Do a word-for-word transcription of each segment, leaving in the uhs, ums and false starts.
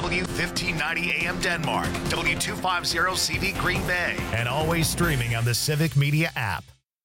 W fifteen ninety A M Denmark, W two fifty C V Green Bay, and always streaming on the Civic Media app.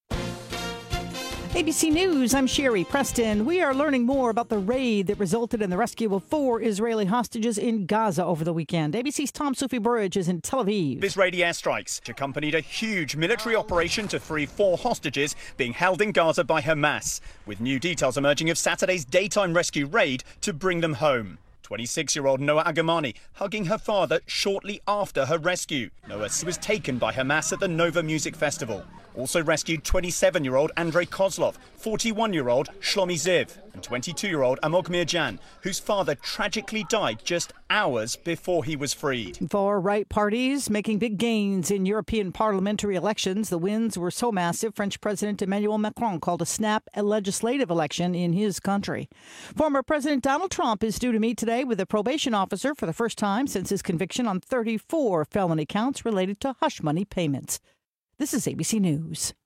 A B C News, I'm Sherry Preston. We are learning more about the raid that resulted in the rescue of four Israeli hostages in Gaza over the weekend. A B C's Tom Sufi Burridge is in Tel Aviv. Israeli airstrikes accompanied a huge military operation to free four hostages being held in Gaza by Hamas, with new details emerging of Saturday's daytime rescue raid to bring them home. twenty-six-year-old Noah Agamani hugging her father shortly after her rescue. Noah was taken by Hamas at the Nova Music Festival. Also rescued twenty-seven-year-old Andrei Kozlov, forty-one-year-old Shlomi Ziv, and twenty-two-year-old Amok Mirjan, whose father tragically died just hours before he was freed. Far-right parties making big gains in European parliamentary elections. The wins were so massive, French President Emmanuel Macron called a snap a legislative election in his country. Former President Donald Trump is due to meet today with a probation officer for the first time since his conviction on thirty-four felony counts related to hush money payments. This is A B C News.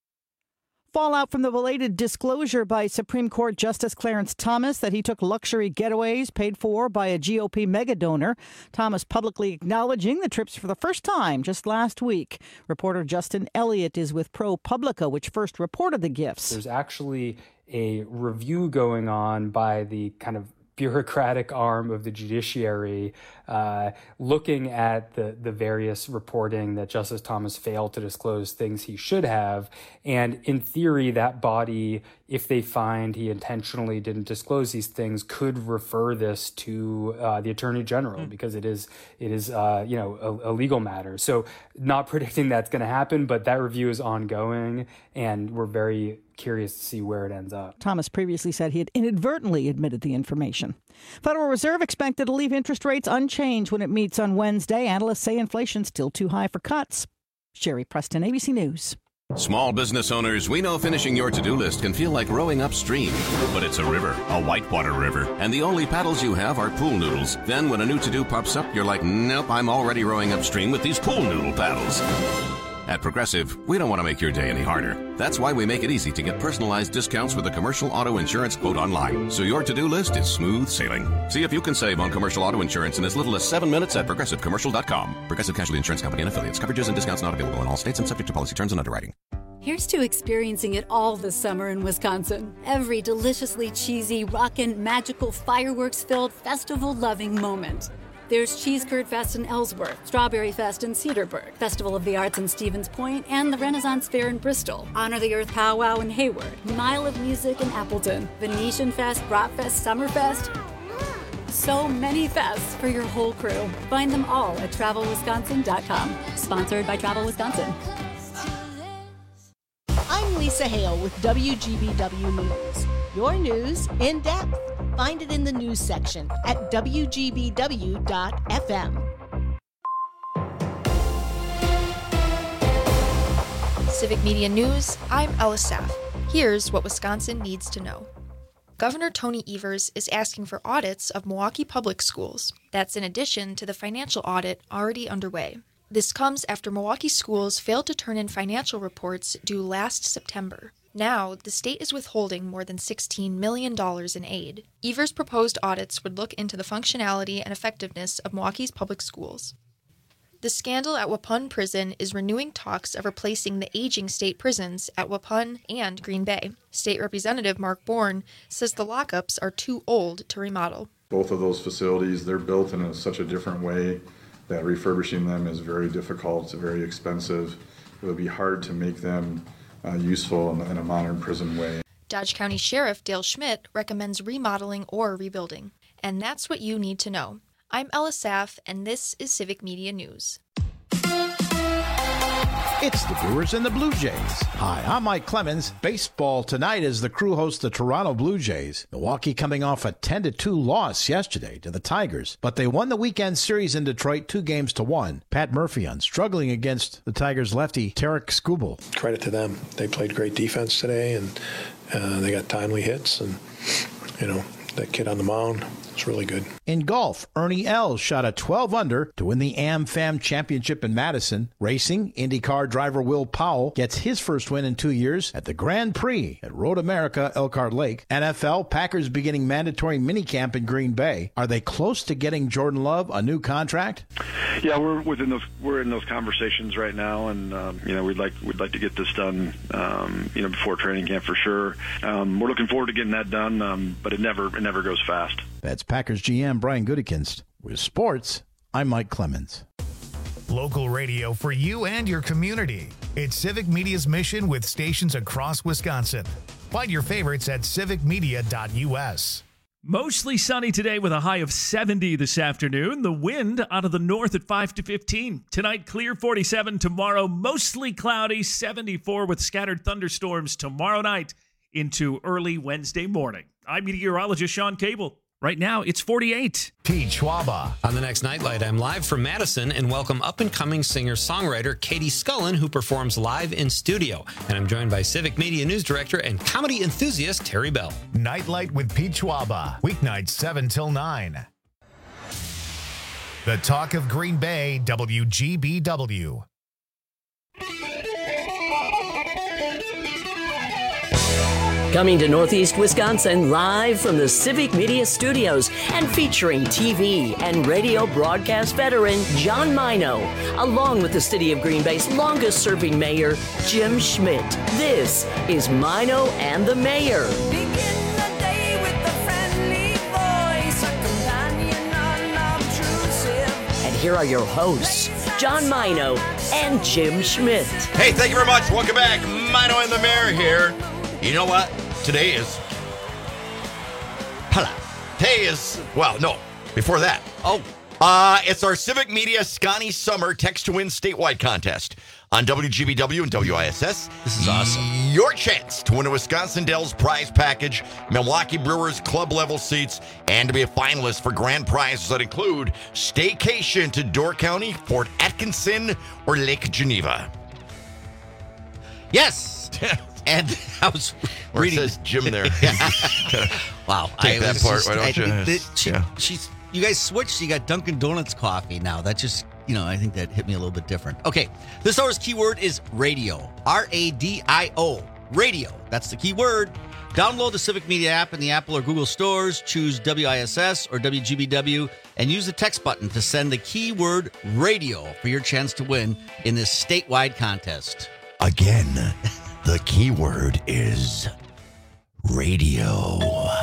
Fallout from the belated disclosure by Supreme Court Justice Clarence Thomas that he took luxury getaways paid for by a G O P megadonor. Thomas publicly acknowledging the trips for the first time just last week. Reporter Justin Elliott is with ProPublica, which first reported the gifts. There's actually a review going on by the kind of bureaucratic arm of the judiciary, uh, looking at the, the various reporting that Justice Thomas failed to disclose things he should have. And in theory, that body, if they find he intentionally didn't disclose these things, could refer this to uh, the Attorney General mm. because it is, it is uh, you know, a, a legal matter. So not predicting that's going to happen, but that review is ongoing, and we're very curious to see where it ends up. Thomas previously said he had inadvertently admitted the information. Federal Reserve expected to leave interest rates unchanged when it meets on Wednesday. Analysts say inflation's still too high for cuts. Sherry Preston, A B C News. Small business owners, we know finishing your to-do list can feel like rowing upstream. But it's a river, a whitewater river, and the only paddles you have are pool noodles. Then when a new to-do pops up, you're like, nope, I'm already rowing upstream with these pool noodle paddles. At Progressive, we don't want to make your day any harder. That's why we make it easy to get personalized discounts with a commercial auto insurance quote online, so your to-do list is smooth sailing. See if you can save on commercial auto insurance in as little as seven minutes at progressive commercial dot com. Progressive Casualty Insurance Company and Affiliates. Coverages and discounts not available in all states and subject to policy terms and underwriting. Here's to experiencing it all this summer in Wisconsin. Every deliciously cheesy, rockin', magical, fireworks-filled, festival-loving moment. There's Cheese Curd Fest in Ellsworth, Strawberry Fest in Cedarburg, Festival of the Arts in Stevens Point, and the Renaissance Fair in Bristol, Honor the Earth Powwow in Hayward, Mile of Music in Appleton, Venetian Fest, Bratfest, Summerfest. So many fests for your whole crew. Find them all at travel wisconsin dot com. Sponsored by Travel Wisconsin. I'm Lisa Hale with W G B W News. Your news in depth. Find it in the news section at W G B W dot F M. Civic Media News, I'm Ella Saff. Here's what Wisconsin needs to know. Governor Tony Evers is asking for audits of Milwaukee public schools. That's in addition to the financial audit already underway. This comes after Milwaukee schools failed to turn in financial reports due last September. Now, the state is withholding more than sixteen million dollars in aid. Evers' proposed audits would look into the functionality and effectiveness of Milwaukee's public schools. The scandal at Waupun Prison is renewing talks of replacing the aging state prisons at Waupun and Green Bay. State Representative Mark Bourne says the lockups are too old to remodel. Both of those facilities, they're built in a, such a different way that refurbishing them is very difficult, it's very expensive. It would be hard to make them Uh, useful in, in a modern prison way. Dodge County Sheriff Dale Schmidt recommends remodeling or rebuilding. And that's what you need to know. I'm Ella Saff, and this is Civic Media News. It's the Brewers and the Blue Jays. Hi, I'm Mike Clemens. Baseball tonight as the Crew hosts the Toronto Blue Jays. Milwaukee coming off a ten to two loss yesterday to the Tigers, but they won the weekend series in Detroit two games to one. Pat Murphy on struggling against the Tigers lefty Tarek Skubal. Credit to them. They played great defense today, and uh, they got timely hits, and, you know, that kid on the mound It's really good. In golf, Ernie Els shot a twelve under to win the AmFam Championship in Madison. Racing, IndyCar driver Will Powell gets his first win in two years at the Grand Prix at Road America Elkhart Lake. N F L, Packers beginning mandatory minicamp in Green Bay. Are they close to getting Jordan Love a new contract? Yeah, we're within those. We're in those conversations right now, and um, you know, we'd like we'd like to get this done, um, you know, before training camp for sure. Um, we're looking forward to getting that done, um, but it never it never goes fast. That's Packers G M Brian Gutekunst. With sports, I'm Mike Clemens. Local radio for you and your community. It's Civic Media's mission with stations across Wisconsin. Find your favorites at civic media dot u s. Mostly sunny today with a high of seventy this afternoon. The wind out of the north at five to fifteen. Tonight, clear forty-seven. Tomorrow, mostly cloudy, seventy-four with scattered thunderstorms tomorrow night into early Wednesday morning. I'm meteorologist Sean Cable. Right now, it's forty-eight. Pete Schwaba. On the next Nightlight, I'm live from Madison and welcome up-and-coming singer-songwriter Katie Scullen, who performs live in studio. And I'm joined by Civic Media News Director and comedy enthusiast Terry Bell. Nightlight with Pete Schwaba. Weeknights seven till nine. The Talk of Green Bay, W G B W. Coming to Northeast Wisconsin live from the Civic Media Studios and featuring T V and radio broadcast veteran John Mino, along with the City of Green Bay's longest-serving mayor, Jim Schmidt. This is Mino and the Mayor. Begin the day with a friendly voice, a companion unobtrusive. And here are your hosts, John Mino and Jim Schmidt. Hey, thank you very much. Welcome back. Mino and the Mayor here. You know what? Today is... Hello. Today is... Well, no. Before that. Oh. Uh, it's our Civic Media Scotty Summer Text to Win statewide contest on W G B W and W I S S. This is awesome. Your chance to win a Wisconsin Dells prize package, Milwaukee Brewers club level seats, and to be a finalist for grand prizes that include staycation to Door County, Fort Atkinson, or Lake Geneva. Yes. And I was Where reading. it says Jim there. Wow. Take I that was part, just- why don't I you? think that she, Yeah. she's, you guys switched. You got Dunkin' Donuts coffee now. That just, you know, I think that hit me a little bit different. Okay. This hour's keyword is radio. R A D I O. Radio. That's the key word. Download the Civic Media app in the Apple or Google stores. Choose W I S S or W G B W and use the text button to send the keyword radio for your chance to win in this statewide contest. Again, the keyword is radio.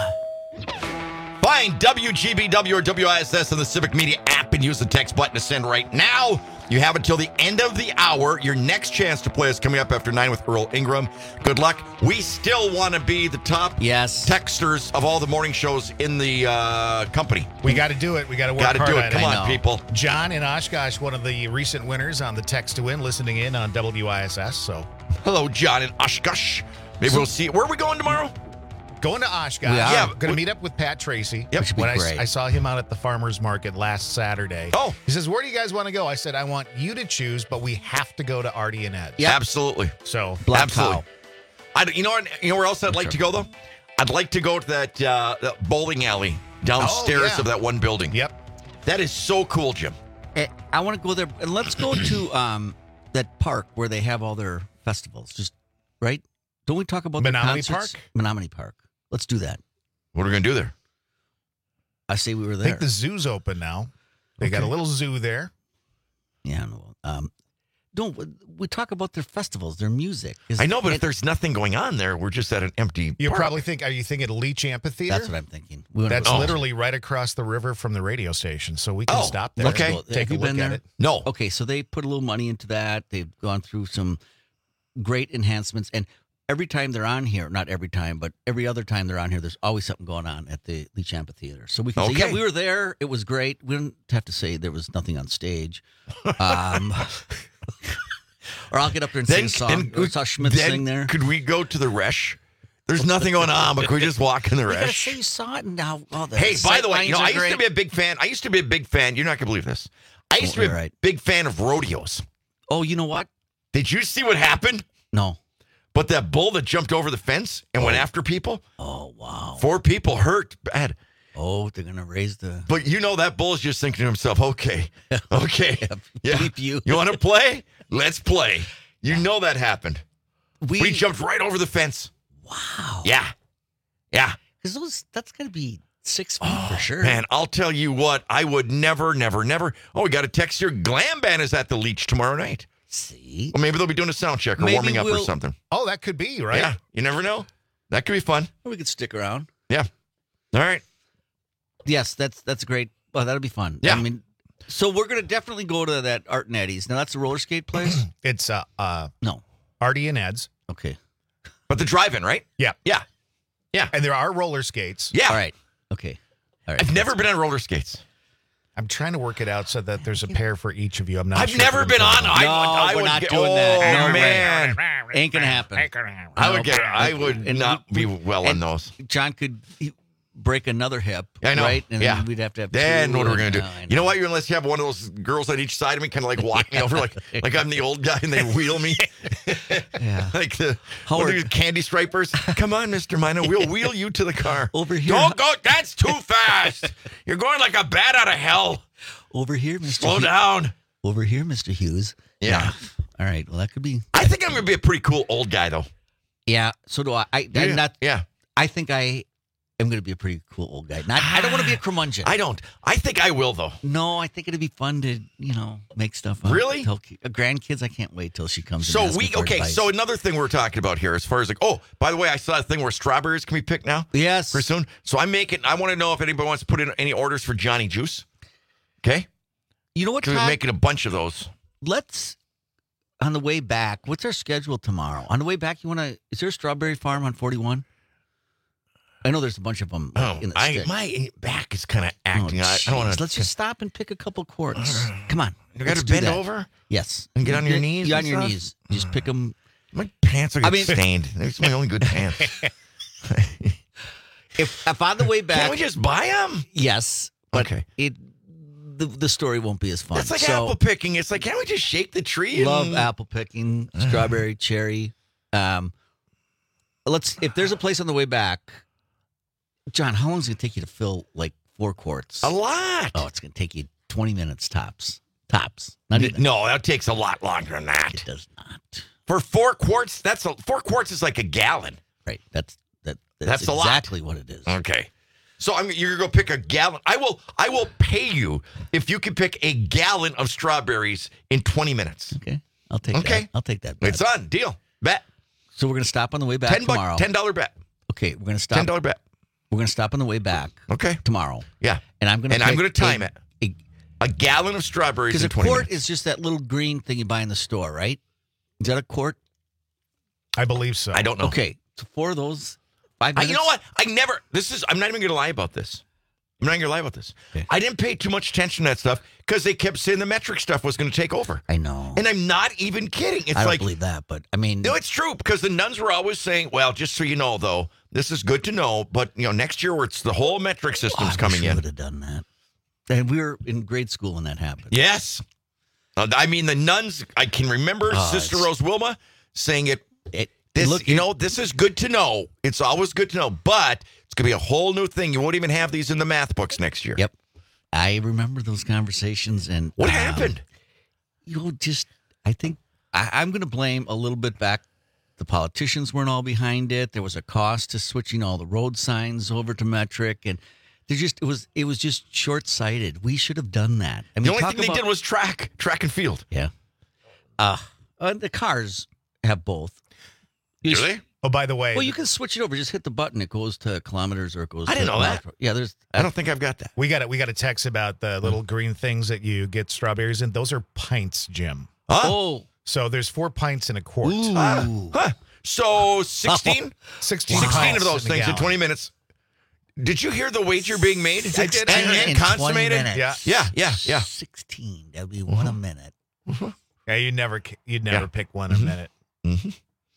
Find W G B W or W I S S on the Civic Media app and use the text button to send right now. You have until the end of the hour. Your next chance to play is coming up after nine with Earl Ingram. Good luck. We still want to be the top yes. texters of all the morning shows in the uh, company. We got to do it. We got to work Gotta hard do at it. Come it. on, people. John in Oshkosh, one of the recent winners on the Text to Win, listening in on W I S S. So, hello, John in Oshkosh. Maybe so, we'll see. Where are we going tomorrow? Going to Oshkosh. Yeah, going to meet up with Pat Tracy. Yep. When I, I saw him out at the farmer's market last Saturday. Oh. He says, where do you guys want to go? I said, I want you to choose, but we have to go to Artie and Ed. Yeah, absolutely. So, Black absolutely. I, you know what? You know where else I'd like sure. to go, though? I'd like to go to that, uh, that bowling alley downstairs oh, yeah. of that one building. Yep. That is so cool, Jim. Hey, I want to go there. And let's go to um, that park where they have all their festivals. Just, right? Don't we talk about the Menominee concerts? Park? Menominee Park. Let's do that. What are we going to do there? I say we were there. I think the zoo's open now. They okay. got a little zoo there. Yeah. No, um, don't we talk about their festivals, their music? I know, but it, if there's nothing going on there, we're just at an empty You park. probably think, are you thinking Leach Amphitheater? That's what I'm thinking. We That's oh. literally right across the river from the radio station, so we can oh, stop there. Okay. And take Have a look at it. No. Okay, so they put a little money into that. They've gone through some great enhancements, and every time they're on here, not every time, but every other time they're on here, there's always something going on at the Leach Amphitheater. So we can okay. say, yeah, we were there. It was great. We don't have to say there was nothing on stage. Um, or I'll get up there and then, sing a song. Then, saw Schmidt then sing there. Could we go to the Resh? There's nothing going on, but could we just walk in the You gotta Resh? say you saw it and now all the Hey, by the way, you know, I used great. to be a big fan. I used to be a big fan. You're not going to believe this. I used Oh, to be a right. big fan of rodeos. Oh, you know what? Did you see what happened? No. But that bull that jumped over the fence and oh. went after people? Oh, wow. Four people hurt bad. Oh, they're going to raise the... But you know that bull's just thinking to himself, okay, okay. yeah. Bleep you. You want to play? Let's play. You know that happened. We, we jumped right over the fence. Wow. Yeah. Yeah. Because those that's going to be six feet oh, for sure. Man, I'll tell you what, I would never, never, never. Oh, we got a text here. Glam Band is at the Leech tomorrow night. See? Well, maybe they'll be doing a sound check or maybe warming up we'll, or something. Oh, that could be, right? Yeah. You never know. That could be fun. Or we could stick around. Yeah. All right. Yes, that's that's great. Well, that'll be fun. Yeah. I mean, so we're going to definitely go to that Art and Eddie's. Now, that's a roller skate place? It's uh, uh no. Artie and Ed's. Okay. But the drive-in, right? Yeah. Yeah. Yeah. And there are roller skates. Yeah. All right. Okay. All right. I've never been on roller skates. I'm trying to work it out so that there's a pair for each of you. I'm not I've sure never been on. I No, would, I we're would not get, doing oh, that. No man. Ain't going to happen. I would No, get, I would and not we- be well and on those. John could break another hip, I know. right? And yeah. then we'd have to have Then two what are we going to do? and- no, I You know what? Unless you have one of those girls on each side of me, kind of like walk me over like like I'm the old guy and they wheel me. Yeah. like the Howard- what are these candy stripers. Come on, Mister Mino. We'll wheel you to the car. Over here. Don't go. That's too fast. You're going like a bat out of hell. Over here, Mister Slow Hughes. down. Over here, Mister Hughes. Yeah. All right. Well, that could be. I think I'm going to be a pretty cool old guy, though. Yeah. So do I. I Yeah. I'm not. Yeah. I think I am going to be a pretty cool old guy. Not. I don't want to be a curmudgeon. I don't. I think I will, though. No, I think it'd be fun to, you know, make stuff up. Really? Tell ki- uh, grandkids, I can't wait till she comes. So and asks we me for okay. advice. So another thing we're talking about here, as far as like, oh, by the way, I saw a thing where strawberries can be picked now. Yes. Pretty soon. So I'm making. I want to know if anybody wants to put in any orders for Johnny Juice. Okay. You know what? Because we're Todd? making a bunch of those. Let's on the way back. What's our schedule tomorrow? On the way back, you want to? Is there a strawberry farm on forty-one? I know there's a bunch of them. Like, Oh, in the I, stick. my back is kind of Oh, acting. I, I don't want jeez. to. Let's just stop and pick a couple quarts. Come on. You got let's to do bend that. over Yes. and get on your knees. You're on and your stuff? knees. Just pick them. My pants are I getting mean- stained. Those are my only good pants. If if on the way back, Can't we just buy them? yes, but Okay. it the the story won't be as fun. That's like so, apple picking. It's like, can't we just shake the tree? And... Love apple picking, strawberry, cherry. Um, let's. If there's a place on the way back, John, how long is it going to take you to fill like four quarts? A lot. Oh, it's going to take you twenty minutes tops. Tops. Not even. No, that takes a lot longer than that. It does not. For four quarts, that's a, four quarts is like a gallon. Right. That's that. That's, That's a lot. exactly what it is. Okay. So I'm you're gonna go pick a gallon. I will I will pay you if you can pick a gallon of strawberries in twenty minutes. Okay. I'll take Okay. that. I'll take that. Bet. It's on. Deal. Bet. So we're going to stop on the way back Ten tomorrow. buck ten dollar bet. Okay. We're going to stop. Ten dollar bet. We're going to stop on the way back Okay. tomorrow. Yeah. And I'm going to And I'm pick gonna time a- it. a- A gallon of strawberries Because in a twenty quart minutes. is just that little green thing you buy in the store, right? Is that a quart? I believe so. I don't know. Okay, so four of those, five I, minutes. you know what? I never. This is. I'm not even gonna lie about this. I'm not gonna lie about this. Okay. I didn't pay too much attention to that stuff because they kept saying the metric stuff was going to take over. I know. And I'm not even kidding. It's I don't like believe that, but I mean, no, it's true because the nuns were always saying, "Well, just so you know, though, this is good to know, but you know, next year where it's the whole metric system's I coming wish we in." would have done that. And we were in grade school when that happened. Yes, uh, I mean the nuns. I can remember Oh, Sister it's- Rose Wilma saying it. It, This, look, you know, this is good to know. It's always good to know, but it's going to be a whole new thing. You won't even have these in the math books next year. Yep. I remember those conversations. And What um, happened? You know, just, I think I, I'm going to blame a little bit back. The politicians weren't all behind it. There was a cost to switching all the road signs over to metric. And they just, it was, it was just short sighted. We should have done that. I mean, The only talk thing they about- did was track, track and field. Yeah. Uh, uh, the cars have both. You Do just- they? Oh, by the way, Well, you can switch it over. Just hit the button. It goes to kilometers or it goes I to didn't know miles that. per- Yeah, there's. I don't think I've got that. we got it. We got a text about the little green things that you get strawberries in. Those are pints, Jim. Huh? Oh. So there's four pints in a quart. Ooh. Ah, huh. So sixteen? sixteen, sixteen pints of those in a things in gallon. twenty minutes. Did you hear the wager being made? I did. sixteen And, in and consummated? twenty minutes. Yeah, yeah, yeah. sixteen. That would be one a minute. Yeah, you'd never, you'd never Yeah. pick one a minute. Mm-hmm.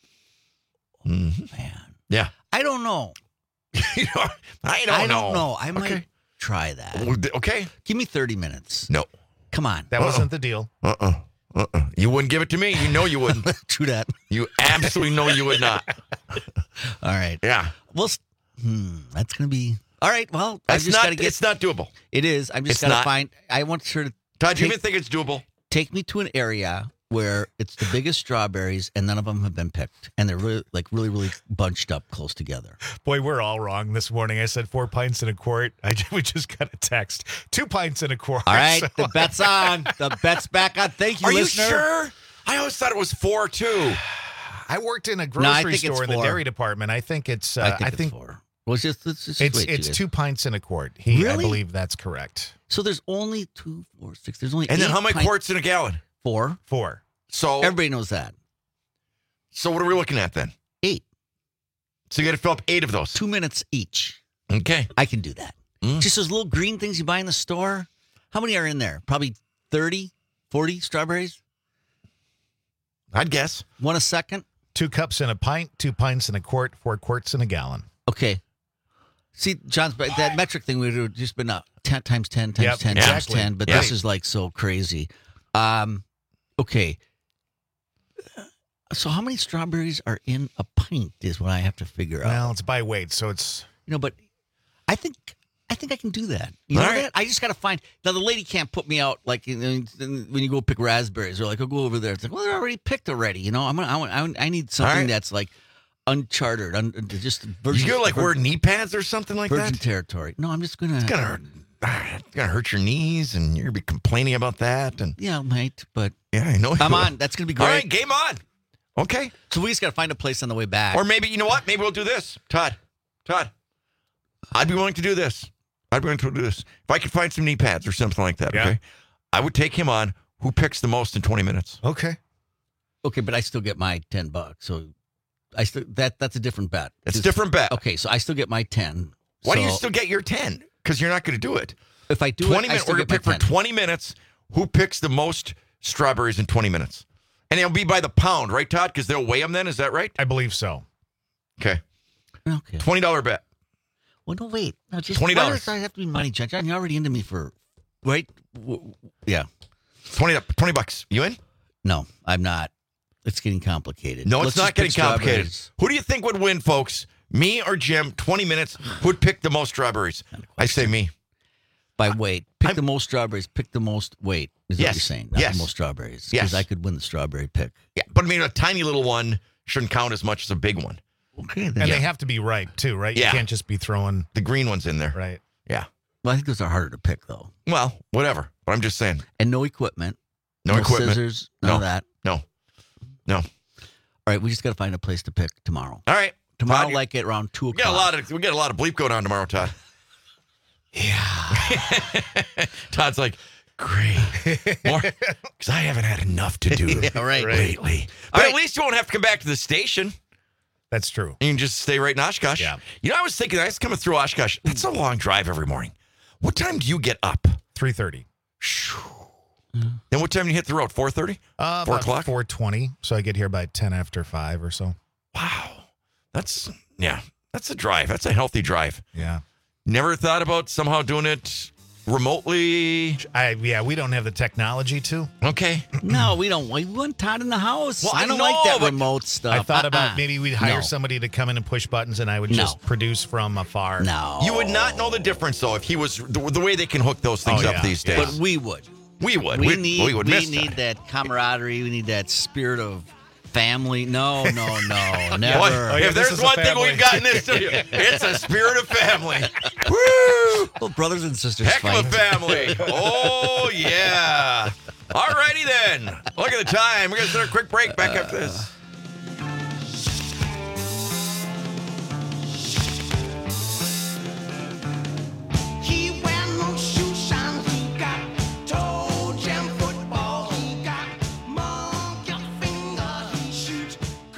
Mm-hmm. Man. Yeah. I don't know. You know, I don't I know. don't know. I might Okay. try that. Well, th- Okay. Give me thirty minutes. No. Come on. That Uh-uh. wasn't the deal. Uh-uh. Uh-uh. You wouldn't give it to me. You know you wouldn't. True that. You absolutely know you would not. All right. Yeah. Well, s- hmm, that's going to be All right. Well, I It's just not. got to get. It's not doable. It is. I'm just It's got to not. find. I want her to. Todd, do you take- even think it's doable? Take me to an area where it's the biggest strawberries and none of them have been picked, and they're really, like really, really bunched up close together. Boy, we're all wrong this morning. I said four pints and a quart. I we just got a text. Two pints and a quart. All right, So- the bet's on. The bet's back on. Thank you, Are listener. you sure? I always thought it was four too. I worked in a No, I grocery think it's store in the four. dairy department. I think it's. Uh, I think I it's think four. Well, it's just, it's just it's wait, it's you guys. two pints and a quart. He, I Really? believe that's correct. So there's only two, four, six. There's only And then eight how many pint- quarts in a gallon? Four. Four. So Everybody knows that. So what are we looking at then? Eight. So you got to fill up eight of those. Two minutes each. Okay. I can do that. Mm. Just those little green things you buy in the store. How many are in there? Probably thirty, forty strawberries? I'd guess. One a second? Two cups in a pint, two pints in a quart, four quarts in a gallon. Okay. See, John's but that metric thing we would have just been uh, ten times ten times Yep, ten exactly. times ten, but Yep. this is like so crazy. Um, okay. So how many strawberries are in a pint is what I have to figure out. Well, it's by weight, so it's You know, but I think I think I can do that. You All know right. that? I just got to find now. The lady can't put me out like you know, when you go pick raspberries. They're like, "I'll go over there." It's like, well, they're already picked already. You know, I'm gonna, I, want, I, want- I need something right. that's like uncharted, un, just You virgin. go like vir- wear knee pads or something like virgin that. territory. No, I'm just gonna. It's gonna hurt. ah, It's gonna hurt your knees, and you're gonna be complaining about that. And Yeah, mate. But yeah, I know. I'm you will. on. That's gonna be great. All right, game on. Okay. So we just got to find a place on the way back. Or maybe you know what? Maybe we'll do this, Todd. Todd, I'd be willing to do this. I'd be willing to do this if I could find some knee pads or something like that. Yeah. Okay, I would take him on. Who picks the most in twenty minutes? okay. Okay, but I still get my ten bucks. So I still that that's a different bet. It's a Just- different bet. Okay, so I still get my ten. Why do you So still get your ten? Because you're not going to do it. If I do twenty it, I minutes. still We're going get to my pick ten. for twenty minutes. Who picks the most strawberries in twenty minutes? And it'll be by the pound, right, Todd? Because they'll weigh them then. Is that right? I believe so. Okay. Okay. twenty dollars bet. Well, no, wait. No, just twenty dollars. Why does I have to be money, John? John, you're already into me for, right? W- w- Yeah. twenty, twenty bucks. You in? No, I'm not. It's getting complicated. No, Let's it's not just getting pick complicated. strawberries. Who do you think would win, folks? Me or Jim? twenty minutes. Who'd pick the most strawberries? I say me. By weight. Pick I'm- the most strawberries. Pick the most weight. Is Yes. what you're saying. Not Yes. the most strawberries. Yes. Because I could win the strawberry pick. Yeah, but I mean, a tiny little one shouldn't count as much as a big one. Okay. Then. And Yeah. they have to be ripe too, right? Yeah. You can't just be throwing The green one's in there. right. Yeah. Well, I think those are harder to pick, though. Well, whatever. But I'm just saying. And no equipment. No, equipment. Scissors. None No. of that. No. No. All right. We just got to find a place to pick tomorrow. All right. Tomorrow, Todd, you- like at around two we o'clock. got a lot of we got a lot of bleep going on tomorrow, Todd. Yeah. Todd's like, great. More because I haven't had enough to do Yeah, right. lately. But at least you won't have to come back to the station. That's true. You can just stay right in Oshkosh. Yeah. You know, I was thinking, I was coming through Oshkosh. That's a long drive every morning. What time do you get up? Three thirty. Then what time do you hit the road? four thirty? Uh, Four about o'clock? Four twenty. So I get here by ten after five or so. Wow. That's, yeah, that's a drive. That's a healthy drive. Yeah. Never thought about somehow doing it remotely? I yeah, we don't have the technology to. Okay. No, we don't. We want Todd in the house. Well, I I don't know, like that but remote stuff. I thought about Uh-uh. maybe we'd hire No. somebody to come in and push buttons, and I would No. just produce from afar. No. You would not know the difference, though, if he was the, the way they can hook those things Oh, up yeah, these days. But we would. we would. We We'd- need. we would we miss need that. that. camaraderie. We need that spirit of family. No, no, no, never. Boy, Oh, yeah, if this there's is a one thing family. we've got in this studio, it's a spirit of family. Woo! Well, brothers and sisters Heck fight. of a family. Oh, yeah. All righty then. Look at the time. We're going to start a quick break back after this. He wear no shoe shine. He got toe jam football. He got monkey finger. He shoot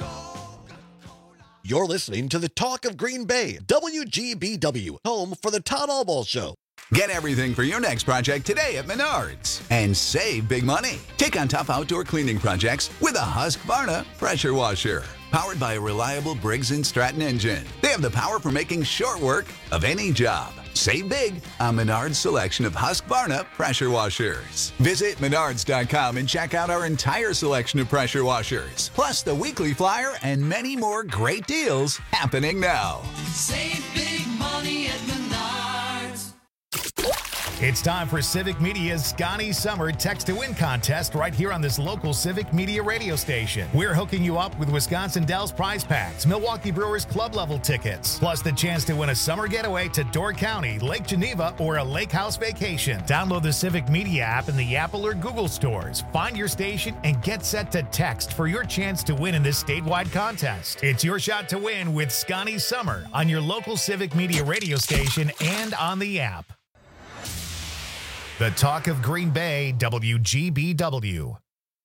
You're listening to the Talk of Green Bay, W G B W, home for the Todd Albaugh Show. Get everything for your next project today at Menards and save big money. Take on tough outdoor cleaning projects with a Husqvarna pressure washer. Powered by a reliable Briggs and Stratton engine. They have the power for making short work of any job. Save big on Menards' selection of Husqvarna pressure washers. Visit Menards dot com and check out our entire selection of pressure washers. Plus the weekly flyer and many more great deals happening now. Save big money at Menards. It's time for Civic Media's Scotty Summer Text to Win contest right here on this local Civic Media radio station. We're hooking you up with Wisconsin Dells prize packs, Milwaukee Brewers club level tickets, plus the chance to win a summer getaway to Door County, Lake Geneva, or a lake house vacation. Download the Civic Media app in the Apple or Google stores. Find your station and get set to text for your chance to win in this statewide contest. It's your shot to win with Scotty Summer on your local Civic Media radio station and on the app. The Talk of Green Bay, W G B W.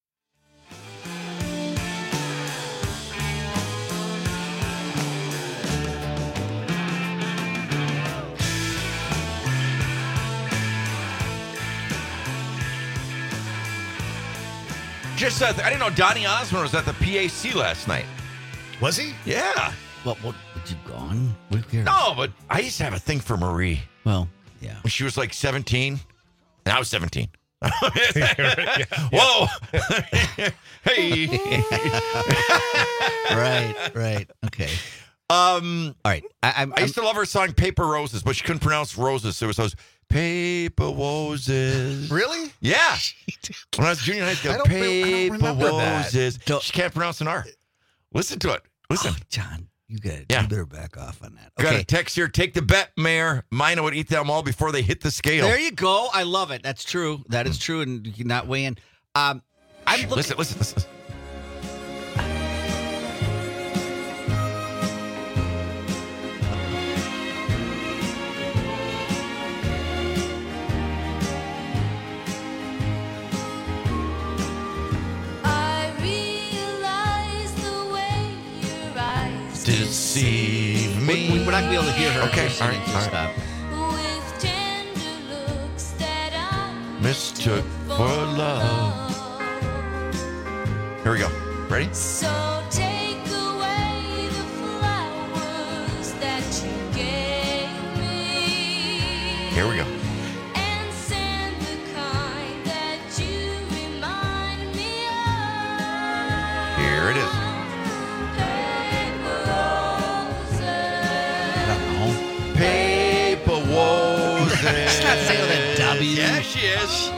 Just uh, I didn't know Donnie Osmond was at the P A C last night. Was he? Yeah. Well, what, would you gone? Who cares? No, but I used to have a thing for Marie. Well, yeah. When she was like seventeen, and I was seventeen. yeah. Whoa. Hey. Right, right. Okay. Um. All right. I, I'm, I used to love her song "Paper Roses," but she couldn't pronounce roses, so it was those paper roses. Really? Yeah. When I was junior high school, I don't re- I don't paper remember that. roses. She can't pronounce an R. Listen to it. Listen, oh, John. You got Yeah. you better back off on that. got Okay. a text here. Take the bet, Mayor. Mino would eat them all before they hit the scale. There you go. I love it. That's true. That is true, and you cannot weigh in. Um, I'm looking. Listen, listen, listen. I realize the way your eyes Deceive me. We, we're not gonna be able to hear her. Okay, Just all right, just all right. stop. with tender looks that I Mistook for love. Here we go. Ready? So take away the flowers that you gave me. Here we go. And send the kind that you remind me of. Here it is. Paper roses. Paper roses. She's not saying that W. Yeah, she is.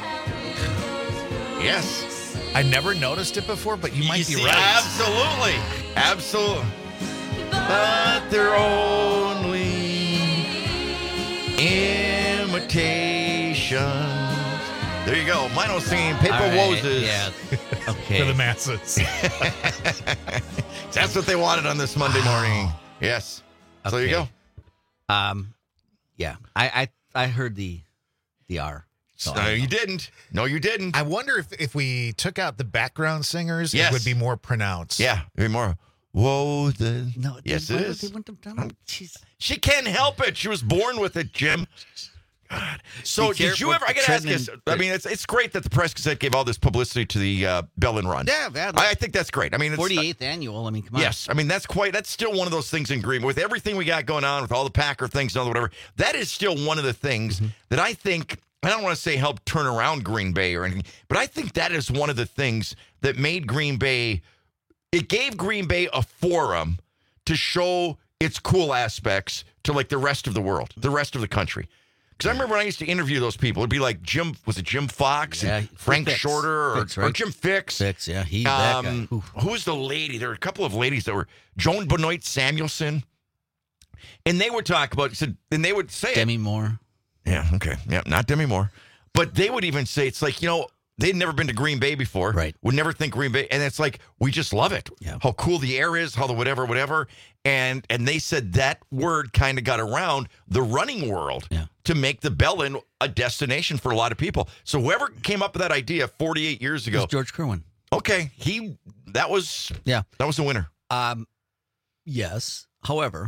Yes. I never noticed it before, but you might You be see, right. Absolutely. Absolutely. But they're only imitations. There you go. Mino singing Paper All right, Roses. Yeah. Okay. For the masses. That's what they wanted on this Monday morning. Yes. So there you Okay. go. Um, yeah. I I I heard the the R. So No, I you know. didn't. No, you didn't. I wonder if, if we took out the background singers, Yes. it would be more pronounced. Yeah. Maybe more. Whoa. The, No. yes, why it would is. They wouldn't have done it? Jeez. She can't help it. She was born with it, Jim. God. So Be did careful you ever? I with got to ask treading this. in- I mean, it's it's great that the Press Gazette gave all this publicity to the uh, Bell and Run. Yeah, yeah. I, I think that's great. I mean, it's forty-eighth annual. I mean, come on. Yes, I mean that's quite. That's still one of those things in Green with everything we got going on with all the Packer things and all the whatever. That is still one of the things Mm-hmm. that I think. I don't want to say help turn around Green Bay or anything, but I think that is one of the things that made Green Bay. It gave Green Bay a forum to show its cool aspects to like the rest of the world, the rest of the country. Because I remember when I used to interview those people, it'd be like Jim, was it Jim Fox, Yeah, and Frank Fix. Shorter, or, Fix, or right? Jim Fix? Fix, yeah, he that guy. Um, Oof. who was the lady? There were a couple of ladies that were Joan Benoit Samuelson, and they would talk about. Said, and they would say, Demi Moore. "Yeah, okay, yeah, not Demi Moore," but they would even say it's like you know they'd never been to Green Bay before, Right. Would never think Green Bay, and it's like we just love it. Yeah. How cool the air is, how the whatever, whatever, and and they said that word kind of got around the running world Yeah. to make the Bellin a destination for a lot of people. So whoever came up with that idea forty-eight years It ago, was George Kerwin. okay, he that was Yeah. that was the winner. Um, yes. However,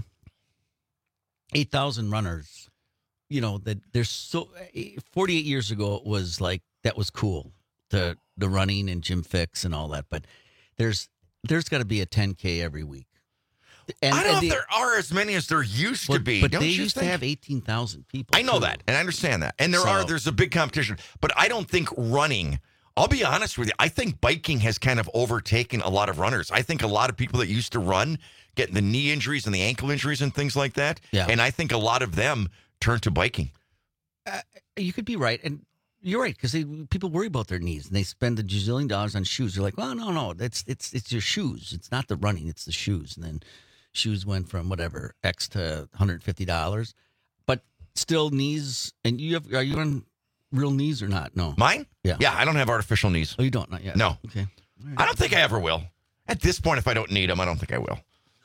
eight thousand runners, you know, that there's so forty-eight years ago, it was like, that was cool. The, the running and Jim Fix and all that. But there's, there's got to be a ten K every week. And, I don't know and if the- there are as many as there used but, to be. But don't they you used think? to have eighteen thousand people. I know too. that, and I understand that. And there So- are there's a big competition, but I don't think running. I'll be honest with you. I think biking has kind of overtaken a lot of runners. I think a lot of people that used to run getting the knee injuries and the ankle injuries and things like that. Yeah. And I think a lot of them turned to biking. uh, you could be right, and you're right because people worry about their knees and they spend a gazillion dollars on shoes. They're like, well, no, no, that's it's it's your shoes. It's not the running, it's the shoes. And then shoes went from whatever X to one hundred fifty dollars, but still knees. And you have are you on real knees or not? No, mine. Yeah, yeah. I don't have artificial knees. Oh, you don't? Not yet. No. Okay. Right. I don't think I ever will. At this point, if I don't need them, I don't think I will.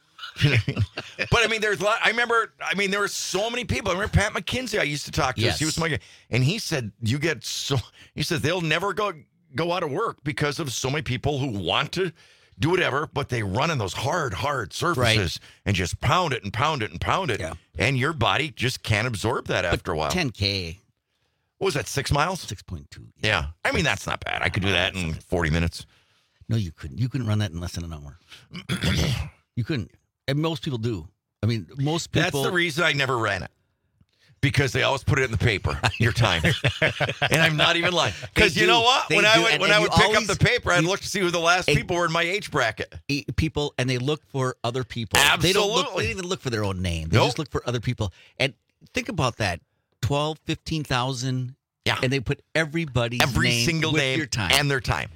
But I mean, there's a lot. I remember. I mean, there were so many people. I remember Pat McKenzie. I used to talk to. Yes. He was my guy, and he said, "You get so." He says they'll never go go out of work because of so many people who want to do whatever, but they run on those hard, hard surfaces Right. and just pound it and pound it and pound it, Yeah. and your body just can't absorb that after a while. ten K. What was that? Six miles? Six point two. Yeah. I mean, that's not bad. I could do that in forty minutes. No, you couldn't. You couldn't run that in less than an hour. You couldn't. And most people do. I mean, most people. That's the reason I never ran it. Because they always put it in the paper, your time. And I'm not even lying. Because you do. know what? They When I do. would, And- when and I you would pick always- up the paper, I'd you- look to see who the last and- people were in my age bracket. E- people, and they look for other people. They don't, look, Absolutely. they don't even look for their own name. They Nope. just look for other people. And think about that. twelve, fifteen thousand. Yeah. And they put everybody's Every name single with name your time. and their time.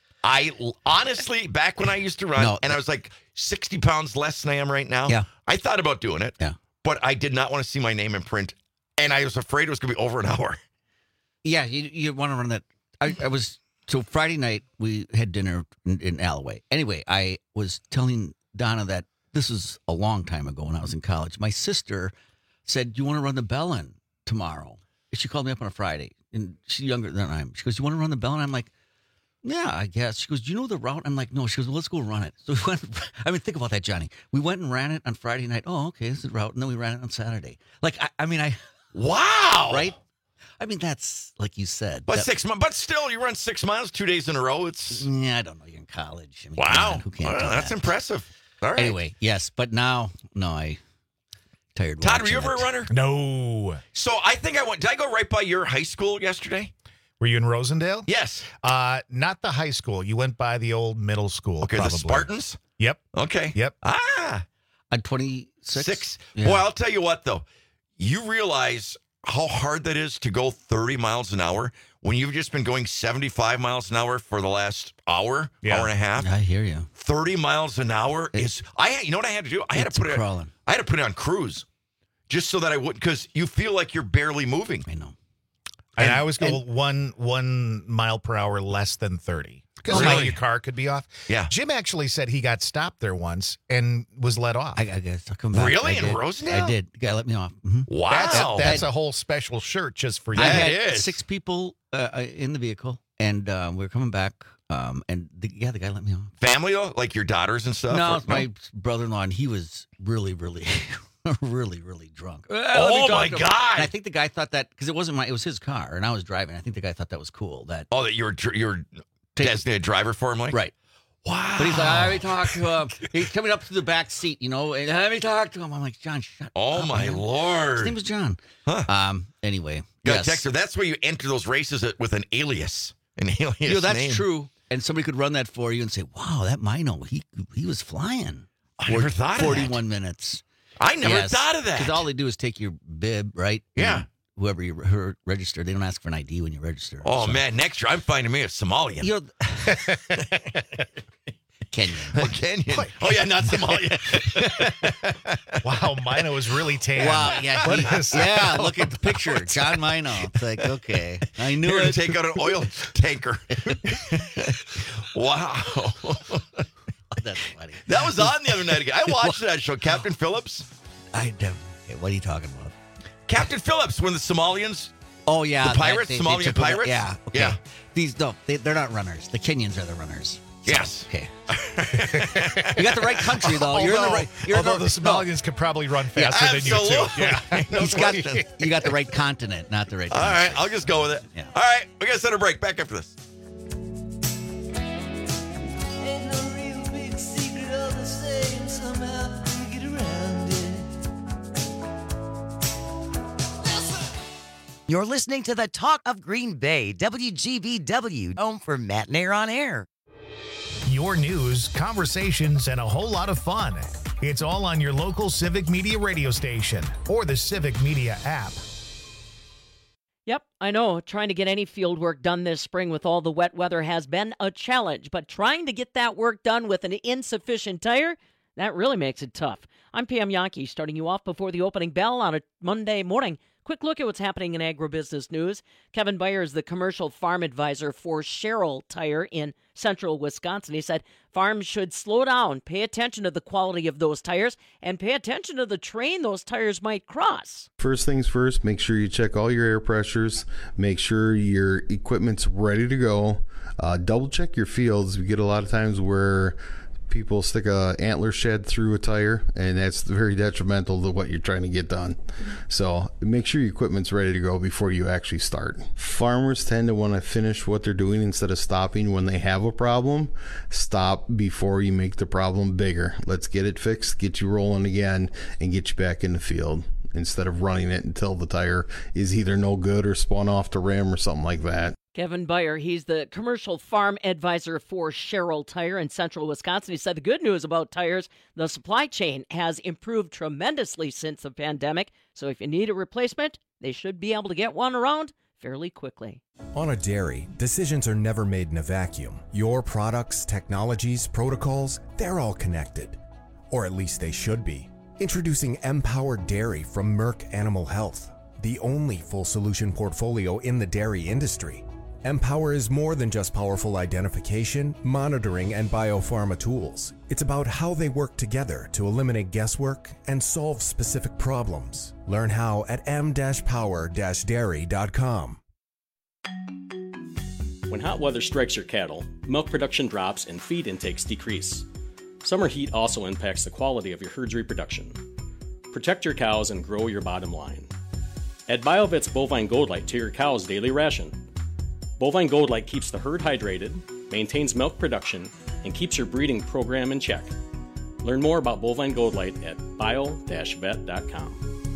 I honestly, back when I used to run, No, and I was like sixty pounds less than I am right now, Yeah. I thought about doing it. Yeah. But I did not want to see my name in print. And I was afraid it was going to be over an hour. Yeah, you, you want to run that. I, I was, so Friday night, we had dinner in, in Alloway. Anyway, I was telling Donna that this was a long time ago when I was in college. My sister said, "Do you want to run the Bellin tomorrow?" She called me up on a Friday, and she's younger than I am. She goes, "You want to run the Bellin?" I'm like, "Yeah, I guess." She goes, "Do you know the route?" I'm like, "No." She goes, "Well, let's go run it." So we went. I mean, think about that, Johnny. We went and ran it on Friday night. Oh, okay, this is the route. And then we ran it on Saturday. Like, I, I mean, I. Wow. Right? I mean, that's like you said. But that- six months, but still, you run six miles two days in a row. It's Yeah, I don't know. You're in college. I mean, come wow. on, who can't Well, do that's that? impressive. All right. Anyway, yes, but now, no, I tired. Todd, were you watching ever a it. runner? No. So I think I went. Did I go right by your high school yesterday? Were you in Rosendale? Yes. Uh, not the high school. You went by the old middle school. Okay, probably. the Spartans. Yep. Okay. Yep. Ah, On twenty-six? six. Yeah. Boy, I'll tell you what though. You realize how hard that is to go thirty miles an hour when you've just been going seventy-five miles an hour for the last hour, Yeah. hour and a half. I hear you. thirty miles an hour is. I. You know what I had to do? I had It's to put it. crawling. I had to put it on cruise, just so that I wouldn't, because you feel like you're barely moving. I know. And, And- I always go and- one one mile per hour less than thirty. Because Really? your car could be off. Yeah. Jim actually said he got stopped there once and was let off. I, I guess I'll come back. Really? I In did. Rosendale? I did. The guy let me off. Mhm. Wow. That's, that's a whole special shirt just for you. I That had is. six people uh, in the vehicle, and um, we were coming back, um, and the, yeah, the guy let me off. Family though, like your daughters and stuff. No, Or- it's my brother-in-law, and he was really, really, really, really drunk. Uh, let me Oh talk my to him. God. And I think the guy thought that because it wasn't my, it was his car, and I was driving. I think the guy thought that was cool. That Oh, that you're dr- you're Take- designated driver for him, like right. Wow. But he's like, let me talk to him. He's coming up to the back seat, you know, and let me talk to him. I'm like, John, shut Oh up. my man. lord. His name was John. Huh. Um. Anyway, Got yes. a text her. That's where you enter those races at- with an alias. An alias. You know, that's name. true. And somebody could run that for you and say, wow, that Mino, he he was flying. I never thought of that. forty-one minutes. I never Yes. thought of that. Because all they do is take your bib, right? Yeah. And whoever you re- register, they don't ask for an I D when you register. Oh So- man, next year I'm finding me a Somalian. You know, Kenyan. Or Kenyan. Oh yeah, not Somalian. Wow, Mino was really tan. Wow, yeah, What he- is yeah. that? Look at the picture, John Mino. It's like, okay, I knew Here to it. take out an oil tanker. Wow. That's funny. That was on the other night again. I watched that show, Captain Phillips. I don't. Okay, what are you talking about? Captain Phillips, when the Somalians. Oh yeah, The pirates? that- they- they Somalian took over- pirates? Yeah, okay. Yeah. These no, they, they're not runners. The Kenyans are the runners. So, Yes. Okay. You got the right country though. You're in the Although- right. You're in although the Somalians could probably run faster than you too. absolutely. Yeah. No He's got question. the, you got the right continent, not the right. All right, I'll just go with it. Yeah. All right, we got to set a break. Back after this. Ain't no real big secret, all the same. Somehow we get around it. You're listening to the Talk of Green Bay, W G B W, home for Matt Nair on Air. Your news, conversations, and a whole lot of fun. It's all on your local Civic Media radio station or the Civic Media app. Yep, I know. Trying to get any field work done this spring with all the wet weather has been a challenge, but trying to get that work done with an insufficient tire, that really makes it tough. I'm Pam Yankee, starting you off before the opening bell on a Monday morning. Quick look at what's happening in agribusiness news. Kevin Beyer is the commercial farm advisor for Sherrill Tire in central Wisconsin. He said farms should slow down, pay attention to the quality of those tires, and pay attention to the terrain those tires might cross. First things first, make sure you check all your air pressures. Make sure your equipment's ready to go. Uh, double check your fields. We get a lot of times where people stick a antler shed through a tire, and that's very detrimental to what you're trying to get done. So make sure your equipment's ready to go before you actually start. Farmers tend to want to finish what they're doing instead of stopping when they have a problem. Stop before you make the problem bigger. Let's get it fixed, get you rolling again, and get you back in the field instead of running it until the tire is either no good or spun off the rim or something like that. Kevin Beyer, he's the commercial farm advisor for Sherrill Tire in central Wisconsin. He said the good news about tires, the supply chain has improved tremendously since the pandemic. So if you need a replacement, they should be able to get one around fairly quickly. On a dairy, decisions are never made in a vacuum. Your products, technologies, protocols, they're all connected. Or at least they should be. Introducing Empowered Dairy from Merck Animal Health, the only full solution portfolio in the dairy industry. Empower is more than just powerful identification, monitoring, and biopharma tools. It's about how they work together to eliminate guesswork and solve specific problems. Learn how at m dash power dash dairy dot com. When hot weather strikes your cattle, milk production drops and feed intakes decrease. Summer heat also impacts the quality of your herd's reproduction. Protect your cows and grow your bottom line. Add BioVet's Bovine Gold Light to your cow's daily ration. Bovine Gold Light keeps the herd hydrated, maintains milk production, and keeps your breeding program in check. Learn more about Bovine Gold Light at bio dash vet dot com.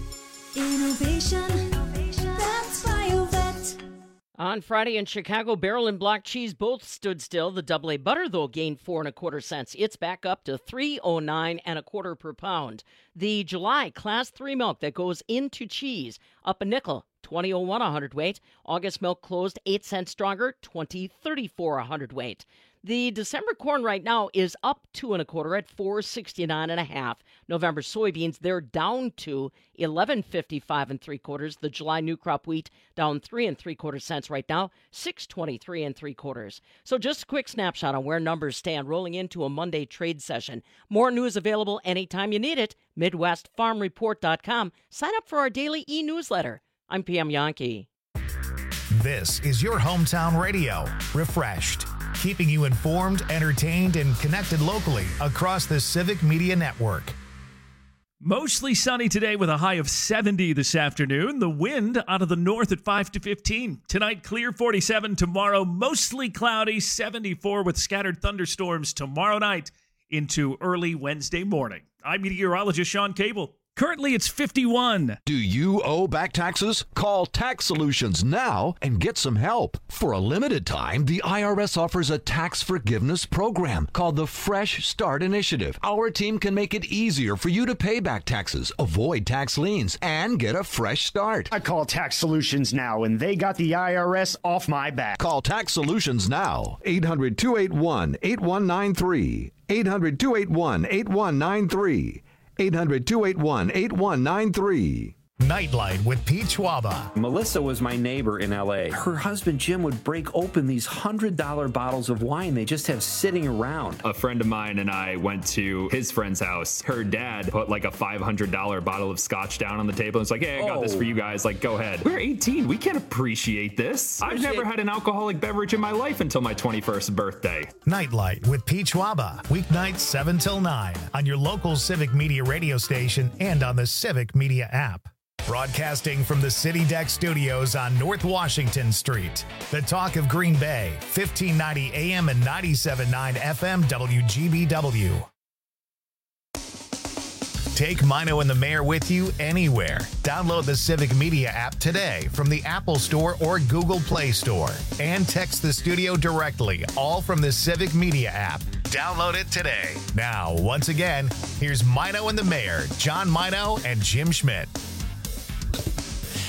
Innovation, that's BioVet. On Friday in Chicago, barrel and block cheese both stood still. The double A butter, though, gained four and a quarter cents. It's back up to three oh nine and a quarter per pound. The July class three milk that goes into cheese up a nickel, twenty oh one a hundredweight. August milk closed eight cents stronger, twenty thirty-four a hundredweight. The December corn right now is up two and a quarter at four sixty-nine and a half. November soybeans, they're down to eleven fifty-five and three quarters. The July new crop wheat down three and three quarter cents right now, six twenty-three and three quarters. So just a quick snapshot on where numbers stand rolling into a Monday trade session. More news available anytime you need it. Midwest Farm Report dot com. Sign up for our daily e-newsletter. I'm Pam Yankee. This is your hometown radio, Refreshed, keeping you informed, entertained, and connected locally across the Civic Media Network. Mostly sunny today with a high of seventy this afternoon. The wind out of the north at five to fifteen. Tonight, clear forty-seven. Tomorrow, mostly cloudy, seventy-four with scattered thunderstorms tomorrow night into early Wednesday morning. I'm meteorologist Sean Cable. Currently, it's fifty-one. Do you owe back taxes? Call Tax Solutions now and get some help. For a limited time, the I R S offers a tax forgiveness program called the Fresh Start Initiative. Our team can make it easier for you to pay back taxes, avoid tax liens, and get a fresh start. I call Tax Solutions now, and they got the I R S off my back. Call Tax Solutions now. eight hundred, two eight one, eight one nine three. eight hundred, two eight one, eight one nine three. eight hundred, two eight one, eight one nine three. Nightlight with Pete Schwaba. Melissa was my neighbor in L A. Her husband Jim would break open these one hundred dollar bottles of wine they just have sitting around. A friend of mine and I went to his friend's house. Her dad put like a five hundred dollar bottle of scotch down on the table and was like, hey, I got oh. this for you guys. Like, go ahead. We're eighteen. We can't appreciate this. I've never had an alcoholic beverage in my life until my twenty-first birthday. Nightlight with Pete Schwaba. Weeknights seven till nine on your local Civic Media radio station and on the Civic Media app. Broadcasting from the City Deck Studios on North Washington Street. The talk of Green Bay, fifteen ninety A M and ninety-seven point nine F M W G B W. Take Mino and the Mayor with you anywhere. Download the Civic Media app today from the Apple Store or Google Play Store. And text the studio directly, all from the Civic Media app. Download it today. Now, once again, here's Mino and the Mayor, John Mino and Jim Schmidt.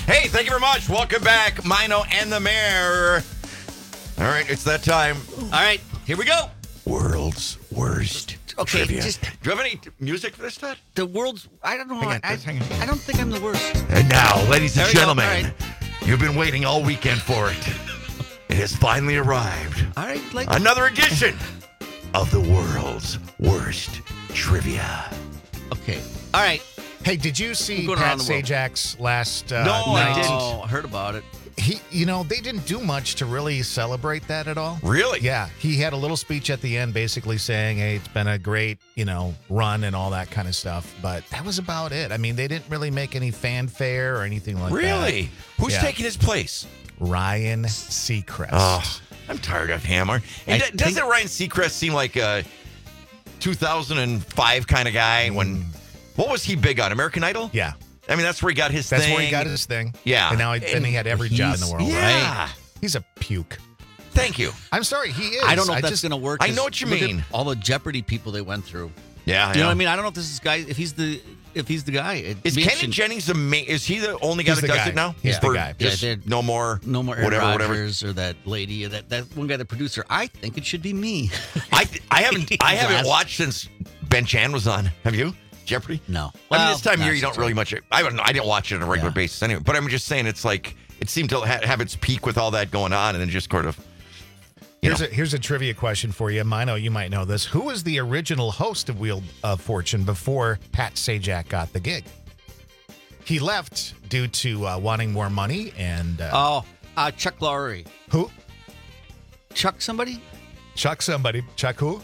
Hey, thank you very much. Welcome back, Mino and the Mayor. All right, it's that time. All right, here we go. World's worst Okay, trivia. just- Do you have any t- music for this, Todd? The world's. I don't know. Hang on, I, hang on. I don't think I'm the worst. And now, ladies and There we go. gentlemen, All right. you've been waiting all weekend for it. It has finally arrived. All right, like Another edition of the world's worst trivia. Okay. All right. Hey, did you see We're going Pat around the world. Sajak's last uh, No, I night? didn't. Oh, I heard about it. He, you know, they didn't do much to really celebrate that at all. Really? Yeah. He had a little speech at the end basically saying, hey, it's been a great, you know, run and all that kind of stuff. But that was about it. I mean, they didn't really make any fanfare or anything like that. Really? Who's Yeah. taking his place? Ryan Seacrest. Oh, I'm tired of him. And I d- doesn't Ryan Seacrest seem like a two thousand five kind of guy? When what was he big on? American Idol? Yeah. I mean, that's where he got his That's thing. where he got his thing. Yeah. And now he, then he had every job in the world, yeah. right? He's a puke. Thank you. I'm sorry, he is. I don't know if I that's just- going to work. I know 'cause what you look at mean. All the Jeopardy people they went through. Yeah, I Do you know know. what I mean? I don't know if this is guy. If he's the if he's the guy. It'd Is be Kenny interesting. Jennings the ma- is he the only guy He's that the does guy. it now? He's the For guy. Just Yeah, they're- no more, No more Aaron whatever, whatever. Rodgers or that lady or that, that one guy, the producer. I think it should be me. I I haven't I haven't Last- watched since Ben Chan was on. Have you? Jeopardy? No. I mean, Well, this time of not year you don't since really much. I don't know. I didn't watch it on a regular Yeah. basis anyway. But I'm just saying, it's like it seemed to ha- have its peak with all that going on, and then just sort of. You Here's know. a, here's a trivia question for you. Mino, you might know this. Who was the original host of Wheel of Fortune before Pat Sajak got the gig? He left due to uh, wanting more money and uh, Oh, uh, Chuck Lorre. who? Chuck somebody? Chuck somebody. Chuck who?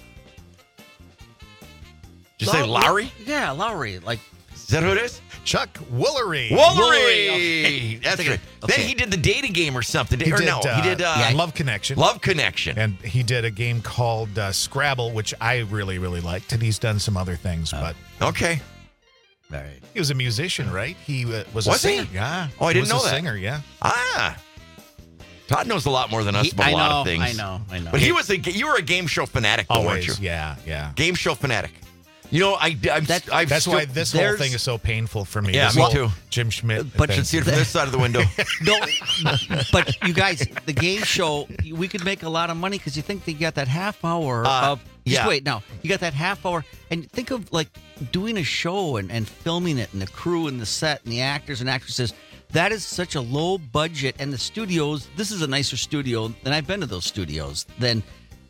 Did you say Low- Lowry? Yeah, Lowry. Like Is that who it is? Chuck Woolery. Woolery. okay. That's Thinking- right. okay. Then he did the dating game or something. He or did, no, uh, he did uh, yeah, Love Connection. Love Connection. And he did a game called uh, Scrabble, which I really, really liked. And he's done some other things, but Okay. All right. he was a musician, right? He uh, was, Was a he? singer. Yeah. Oh, I He didn't was know a that. singer, yeah. Ah. Todd knows a lot more than us He- about I a lot know, of things. I know, I know. But he was a you were a game show fanatic, though, weren't Always. you? Yeah, yeah. Game show fanatic. You know, I, I'm, That- I've That's still, why this whole there's- thing is so painful for me. Yeah, This me whole too. Jim Schmidt. But thing. should see it from this side of the window. No, but you guys, the game show, we could make a lot of money because you think they got that half hour Uh, of. Just yeah. wait, now you got that half hour, and think of like doing a show and, and filming it, and the crew and the set and the actors and actresses. That is such a low budget, and the studios. This is a nicer studio, and I've been to those studios. Than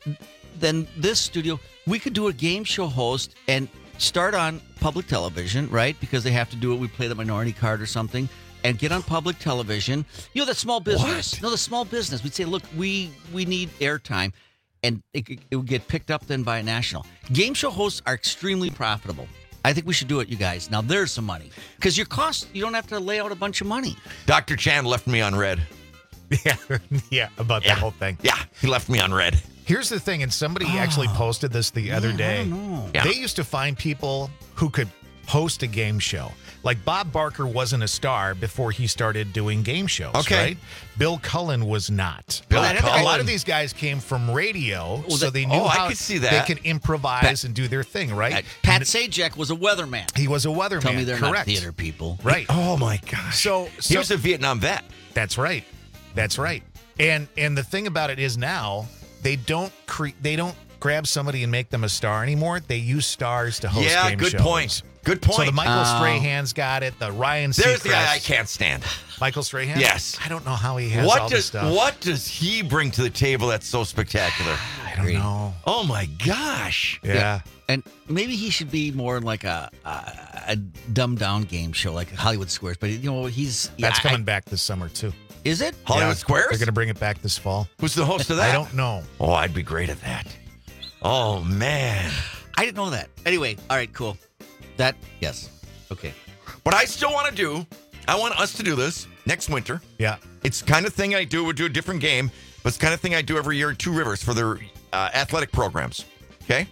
than this studio. We could do a game show host and start on public television, right? Because they have to do it. We play the minority card or something. And get on public television. You know, the small business. What? No, the small business. We'd say, look, we we need airtime. And it, it would get picked up then by a national. Game show hosts are extremely profitable. I think we should do it, you guys. Now, there's some money. Because your cost, you don't have to lay out a bunch of money. Doctor Chan left me on red. Yeah, yeah, about Yeah. that whole thing. Yeah, he left me on red. Here's the thing, and somebody actually posted this the other Oh, man, I day. don't know. Yeah. They used to find people who could host a game show. Like Bob Barker wasn't a star before he started doing game shows, Okay. right? Bill Cullen was not. Bill But a Cullen. lot of these guys came from radio, so they knew oh, I how could see that. they could improvise and do their thing, right? Uh, Pat And Sajak was a weatherman. he was a weatherman, Tell me they're not correct? theater people. Right. Oh my gosh. So, he so was a Vietnam vet. That's right. That's right. And and the thing about it is now they don't cre- they don't grab somebody and make them a star anymore. They use stars to host Yeah, game good shows. point. Good point. So the Michael Oh. Strahan's got it. The Ryan There's Seacrest. the guy I can't stand. Michael Strahan? Yes. I don't know how he has all What this does stuff. what does he bring to the table that's so spectacular? I don't know. Oh my gosh. Yeah. And maybe he should be more like a a, a dumbed down game show, like Hollywood Squares. But you know, he's That's yeah, coming I- back this summer too. Is it? Hollywood Yeah, Squares? They're going to bring it back this fall. Who's the host of that? I don't know. Oh, I'd be great at that. Oh man. I didn't know that. Anyway, all right, cool. That yes, okay. But I still want to do, I want us to do this next winter. Yeah. It's the kind of thing I do. We'll do a different game, but it's the kind of thing I do every year at Two Rivers for their uh, athletic programs. Okay?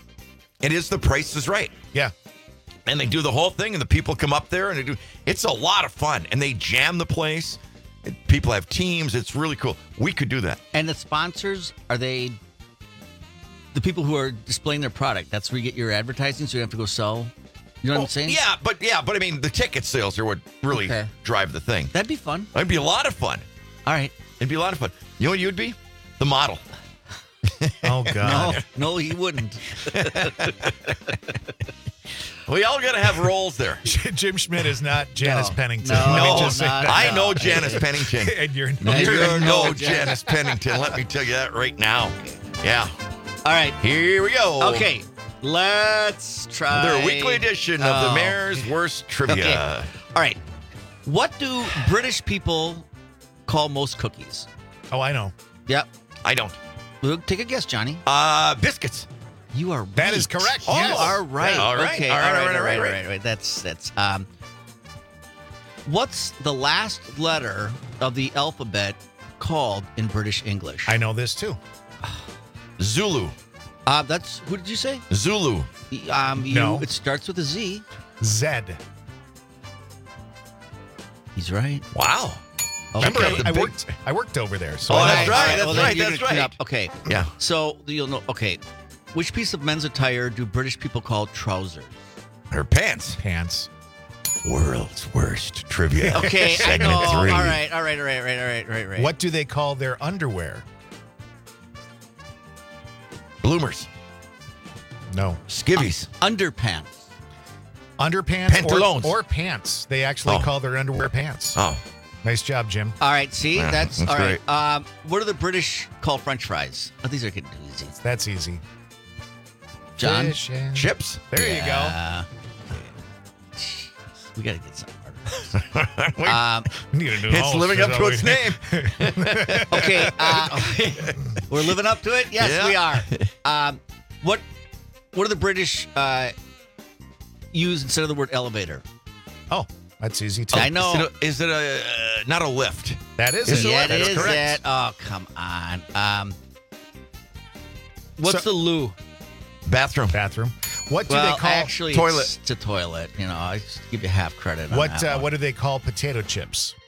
It is The Price is Right. Yeah. And they do the whole thing, and the people come up there, and they do. It's a lot of fun, and they jam the place. And people have teams. It's really cool. We could do that. And the sponsors, are they the people who are displaying their product? That's where you get your advertising, so you don't have to go sell You know what Well, I'm saying? Yeah, but yeah, but I mean, the ticket sales are what really Okay. drive the thing. That'd be fun. It'd be a lot of fun. All right. It'd be a lot of fun. You know what you'd be? The model. Oh, God. No, no, he wouldn't. We all got to have roles there. Jim Schmidt is not Janice No. Pennington. No, Let me No, just say not- that. I no. know Janice Pennington. And you're No, You're you're no no Janice Pennington. Let me tell you that right now. Yeah. All right. Here we go. Okay. Let's try. Their weekly edition of the Oh. Mayor's Worst Trivia. Okay. All right. What do British people call most cookies? Oh, I know. Yep. I don't. Well, take a guess, Johnny. Uh, biscuits. You are That right. is correct, You yes. are right. Yeah, all right, Okay. all right, all right, all right, all right, all all right. right, right. That's that's um. What's the last letter of the alphabet called in British English? I know this too. Zulu. Uh, that's who did you say? Zulu. Um, you, No. It starts with a Z. Zed. He's right. Wow. Remember, Okay. I, I The big- worked. I worked over there. So Oh, I that's know. right. That's Well, then right. you're That's gonna clean right. up. Okay. Yeah. So you'll know. Okay. Which piece of men's attire do British people call trousers? Her pants. Pants. World's Worst Trivia. Okay, I Segment know. All three. right, all right, all right, all right, all right, all right, right. What do they call their underwear? Bloomers. No. Skivvies. Underpants. Underpants Pantaloons. or, or pants. They actually Oh. call their underwear pants. Oh. Nice job, Jim. All right, see, Yeah, that's, that's all right. great. Um, what do the British call French fries? Oh, these are getting too easy. That's easy. John? Fish and- Chips. There Yeah. Jeez, we got to get something harder. um, you go. Need a new It's host, living is up that to what its we- name. okay, uh, we're living up to it. Yes, Yeah. we are. Um, what What do the British uh, use instead of the word elevator? Oh, that's easy too. I know. Is it a, is it a uh, not a lift? That is Is it. it Yeah, what? it That's is correct. it. Oh, come on. Um, what's So- the loo? Bathroom. Bathroom. What do well, they call actually, toilet? It's to toilet. You know, I just give you half credit. On what? that Uh, one. what do they call potato chips?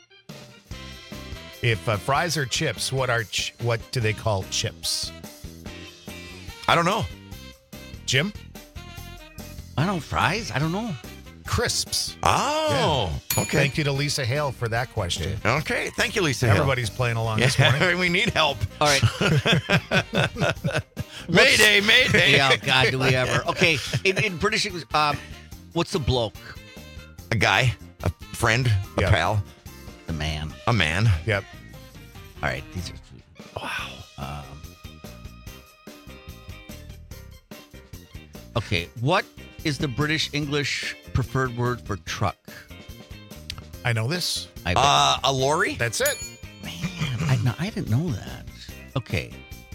If uh, fries are chips, what are ch- what do they call chips? I don't know. Jim? I don't fries. I don't know. Crisps. Oh, okay. Thank you to Lisa Hale for that question. Okay. Thank you, Lisa. Hill. Everybody's playing along this morning. Yeah, we need help. All right. Mayday, mayday. Yeah, oh, God, do we ever? Okay, in, in British English, um, what's the bloke? A guy, a friend, a Yeah. pal, The man. a man. Yep. All right, these are. Wow. Um, okay, what is the British English preferred word for truck? I know this. I bet. Uh, a lorry. That's it. Man, I, no, I didn't know that. Okay.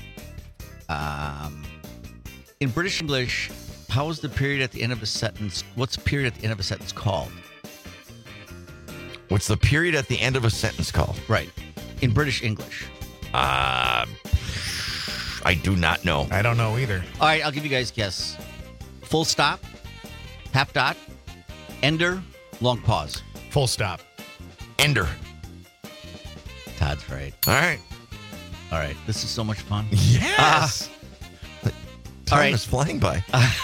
Um, in British English, how is the period at the end of a sentence? What's the period at the end of a sentence called? What's the period at the end of a sentence called? Right. In British English. Uh, I do not know. I don't know either. All right, I'll give you guys a guess. Full stop, half dot, ender, long pause. Full stop. Ender. Todd's right. All right. All right, this is so much fun. Yes. Time all right. is flying by.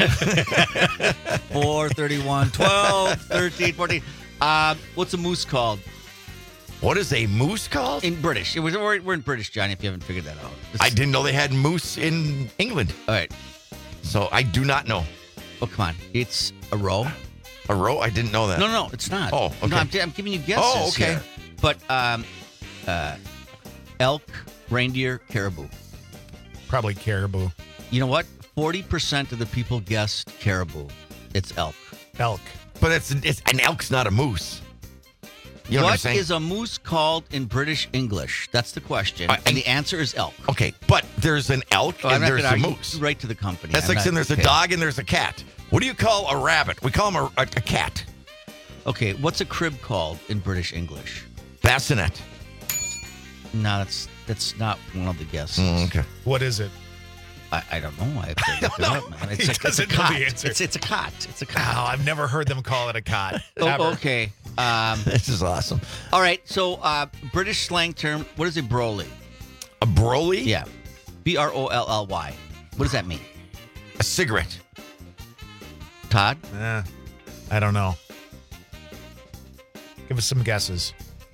four, thirty-one, twelve, thirteen, fourteen. Uh, what's a moose called? What is a moose called? In British. It was, we're, we're in British, Johnny, if you haven't figured that out. This I is- didn't know they had moose in England. All right. So I do not know. Oh, come on. It's a row. A row? I didn't know that. No, no, it's not. Oh, okay. No, I'm, I'm giving you guesses Oh, okay. here. But um, uh, elk, reindeer, caribou. Probably caribou. You know what? forty percent of the people guessed caribou. It's elk. Elk. But it's, it's an elk's not a moose. You know what, I'm What saying? is a moose called in British English? That's the question. Uh, and the answer is elk. Okay, but there's an elk Oh, I'm and not there's gonna a argue moose. right to the company. That's I'm like not- saying there's okay. a dog and there's a cat. What do you call a rabbit? We call him a, a, a cat. Okay, what's a crib called in British English? Bassinet. No, that's that's not one of the guesses. Mm, okay. What is it? I, I don't know. I have to look it up, man. It's He a, it's a doesn't know cot. the answer. It's, it's a cot. It's a Oh, cot. I've never heard them call it a cot. Oh, Ever. okay. Um, This is awesome. all right. So, uh, British slang term. What is a broly? A broly? Yeah. B R O L L Y. What does that mean? A cigarette. Todd? Eh, I don't know. Give us some guesses.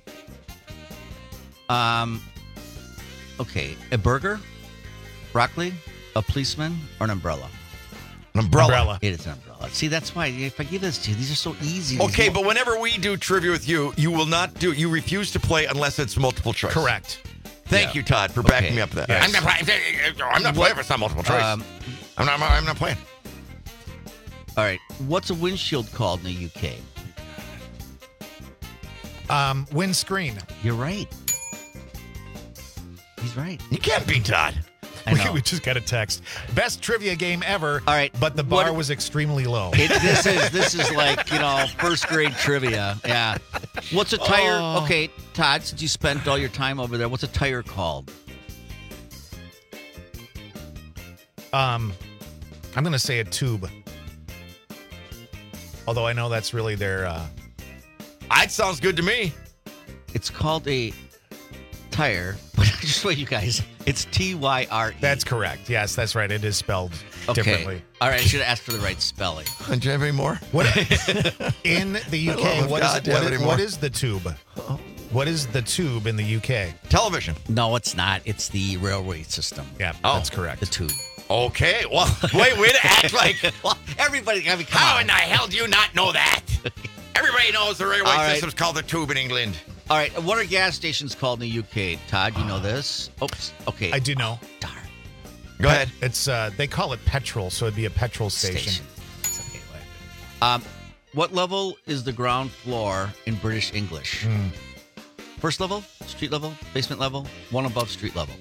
Um. Okay, a burger, broccoli, a policeman, or an umbrella? An umbrella. Umbrella. It is an umbrella. See, that's why if I give this to you, these are so easy. Okay, These but whenever we do trivia with you, you will not do. You refuse to play unless it's multiple choice. Correct. Thank Yeah. you, Todd, for Okay. backing me up. That Yes. I'm not. playing- I'm not What- playing if it's not multiple choice. Um, I'm not. I'm not playing. all right, what's a windshield called in the U K? Um, windscreen. You're right. He's right. You can't beat Todd. I We, know. we just got a text. Best trivia game ever. All right, But the bar what- was extremely low. It, this is this is like you know first grade trivia. Yeah. What's a tire? Oh. Okay, Todd. Since you spent all your time over there, what's a tire called? Um, I'm going to say a tube. Although I know that's really their. Uh, That sounds good to me. It's called a tire. But just wait, you guys. It's T Y R E. that's correct. Yes, that's right. It is spelled okay. differently. All right, I should have asked for the right spelling. Do you have any more? What in the U I K? love What God, is, do you have what, any is, more? what is the tube? What is the tube in the U K? Television. No, it's not. It's the railway system. Yeah, Oh. that's correct. The tube. Okay. Well, wait. Way to act like. Well, everybody. I mean, come How on. in the hell do you not know that? Everybody knows the railway All right. system's called the tube in England. All right, what are gas stations called in the U K? Todd, you know this? Oops. Okay. I do know. Darn. Go ahead. It's uh, they call it petrol, so it'd be a petrol station. Station. It's okay, whatever. Um, what level is the ground floor in British English? Hmm. First level, street level, basement level, one above street level.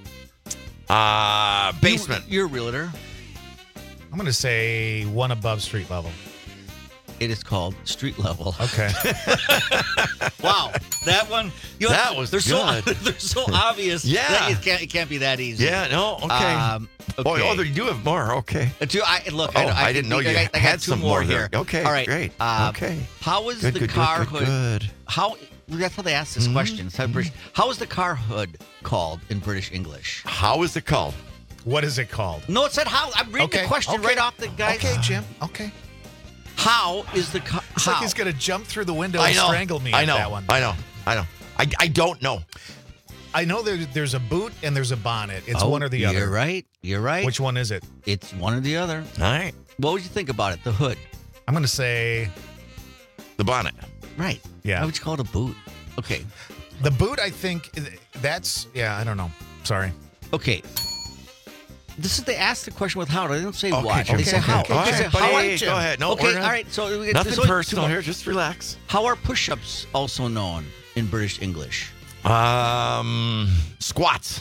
Uh, basement. You, you're a realtor. I'm going to say one above street level. It is called street level. Okay. Wow, that one. You know, That was they're good. So, they're so obvious. Yeah. that it can't. It can't be that easy. Yeah. No. Okay. Um, Oh, okay. oh, they do have more. Okay. Uh, two, I, look, Oh, I, I, I didn't know I, you I, got- I had got two some more more here. there. Okay, all right, great. Uh, Okay. How is Good, the good, good, car good, hood? good. How? That's how they ask this question. It's how, British, how is the car hood called in British English? How is it called? What is it called? No, it said how. I'm reading Okay, the question okay. right off the guy. Okay, Jim. Okay. How is the car? It's how? like he's going to jump through the window I and know. strangle me I with know. that one. I know. I know. I, I don't know. I know there, there's a boot and there's a bonnet. It's Oh, one or the other. You're right. You're right. Which one is it? It's one or the other. All right. What would you think about it? The hood. I'm going to say The bonnet. Right. Yeah. Why would you call it a boot? Okay. the boot. I think that's yeah. I don't know. Sorry. Okay. This is they ask the question with how. They don't say Okay, what. okay, They say okay, how. okay. They All say right, buddy, how. hey, go ahead. No, okay. we're not- All right. So it's- Nothing there's only two personal more. here. Just relax. How are push-ups also known in British English? Um, squats.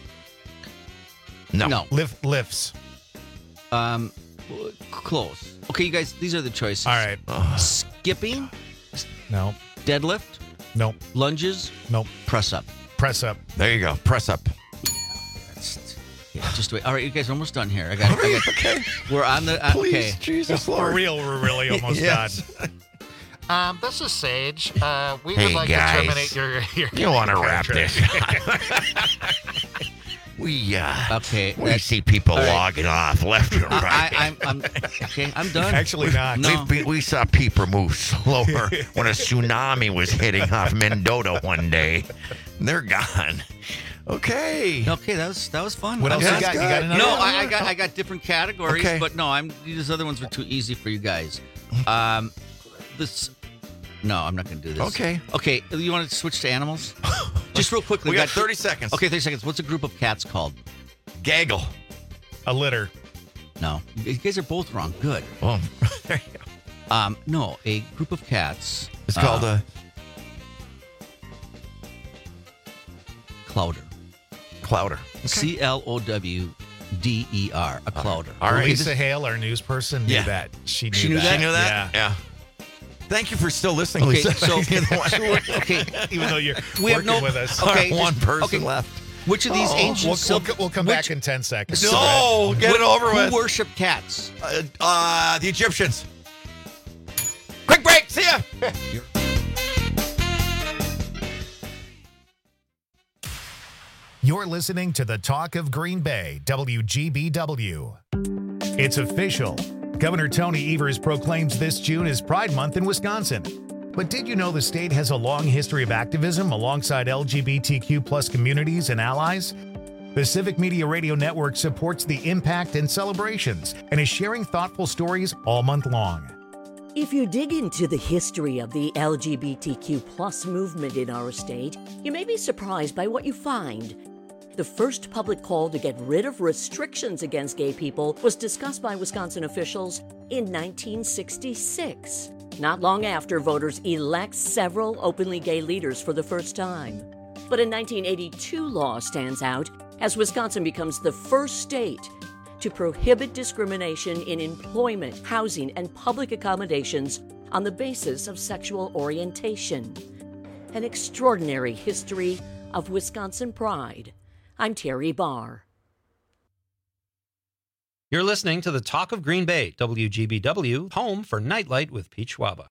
No. No. Lift lifts. Um, w- close. Okay, you guys. These are the choices. All right. Skipping, No. deadlift, Nope. lunges, Nope. press up. Press up. There you go. Press up. That's, yeah, just wait. All right, you guys are almost done here. I got. I got Okay. We're on the. Uh, Please, okay. Jesus For Lord. real, we're really almost Yes. done. Um, this is Sage. Uh, we Hey, would like guys. to terminate your your. You want to wrap contract. this? we uh, Okay. we that's- see people all right. logging off left and right. I, I, I'm, I'm. Okay, I'm done. Actually, not. No. We, we saw people move slower when a tsunami was hitting off Mendota one day. They're gone. Okay. Okay, that was that was fun. What I'm else you done. got? You got another No, one? I, I got I got different categories, Okay. but no, I'm these other ones were too easy for you guys. Um, this. No, I'm not going to do this. Okay. Okay, you want to switch to animals? Just real quickly. We got thirty seconds. Okay, thirty seconds. What's a group of cats called? Gaggle. A litter. No, you guys are both wrong. Good. Oh, there you go. Um, no, a group of cats. It's called uh, a clouder. clouder. C L O W D E R. A clouder. All right. Lisa Hale, our news person, knew Yeah. that. She knew, She knew that. that? She knew that? Yeah. Yeah. Thank you for still listening, Okay, Lisa. so, You're the one- so what- okay, Even though you're We have working no- with us. okay, All right, one just- person okay. left. which of these Oh, ancient We'll, sil- we'll, we'll come which- back in ten seconds. No, get it over who with. worship cats? Uh, uh, the Egyptians. Quick break. See ya. You're listening to the Talk of Green Bay, W G B W. It's official. Governor Tony Evers proclaims this June as Pride Month in Wisconsin. But did you know the state has a long history of activism alongside L G B T Q plus communities and allies? The Civic Media Radio Network supports the impact and celebrations and is sharing thoughtful stories all month long. If you dig into the history of the L G B T Q plus movement in our state, you may be surprised by what you find. The first public call to get rid of restrictions against gay people was discussed by Wisconsin officials in nineteen sixty-six, not long after voters elect several openly gay leaders for the first time. But a nineteen eighty-two law stands out as Wisconsin becomes the first state to prohibit discrimination in employment, housing, and public accommodations on the basis of sexual orientation. An extraordinary history of Wisconsin pride. I'm Terry Barr. You're listening to the Talk of Green Bay, W G B W, home for Nightlight with Pete Schwaba.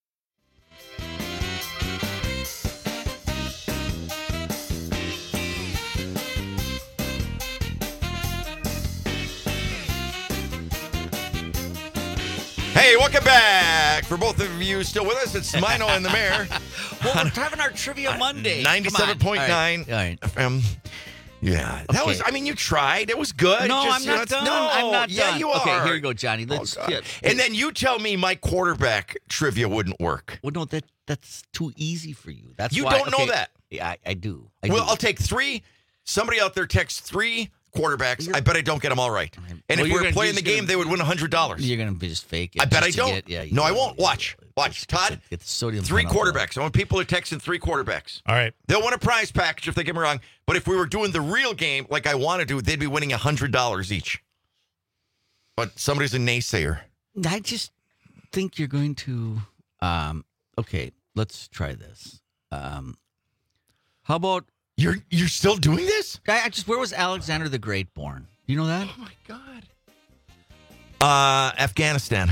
Hey, welcome back. For both of you still with us, it's Mino and the Mayor. Well, we're having our Trivia Monday. ninety-seven point nine All right. F M. Yeah, that Okay. was, I mean, you tried. It was good. No, Just, I'm you know, not it's- done. No, I'm not yeah, done. you are. Okay, here you go, Johnny. Let's Oh, God. get- And then you tell me my quarterback trivia wouldn't work. Well, no, that that's too easy for you. That's You why, don't know okay, that. Yeah, I, I do. I Well, do. I'll take three. Somebody out there texts three quarterbacks. I bet I don't get them all right. And Well, if you're we were gonna- playing you're the just game, gonna- they would win one hundred dollars. You're going to just fake it. I bet I just to don't. Get, yeah, you no, I will. won't. Watch. Watch. Todd, Get the sodium three penalty. quarterbacks. I want people to text in three quarterbacks. All right. They'll win a prize package if they get me wrong. But if we were doing the real game like I want to do, they'd be winning one hundred dollars each. But somebody's a naysayer. I just think you're going to. Um, okay, let's try this. Um, how about you're you're still doing this? I, I just where was Alexander the Great born? Do you know that? Oh my God. Uh, Afghanistan.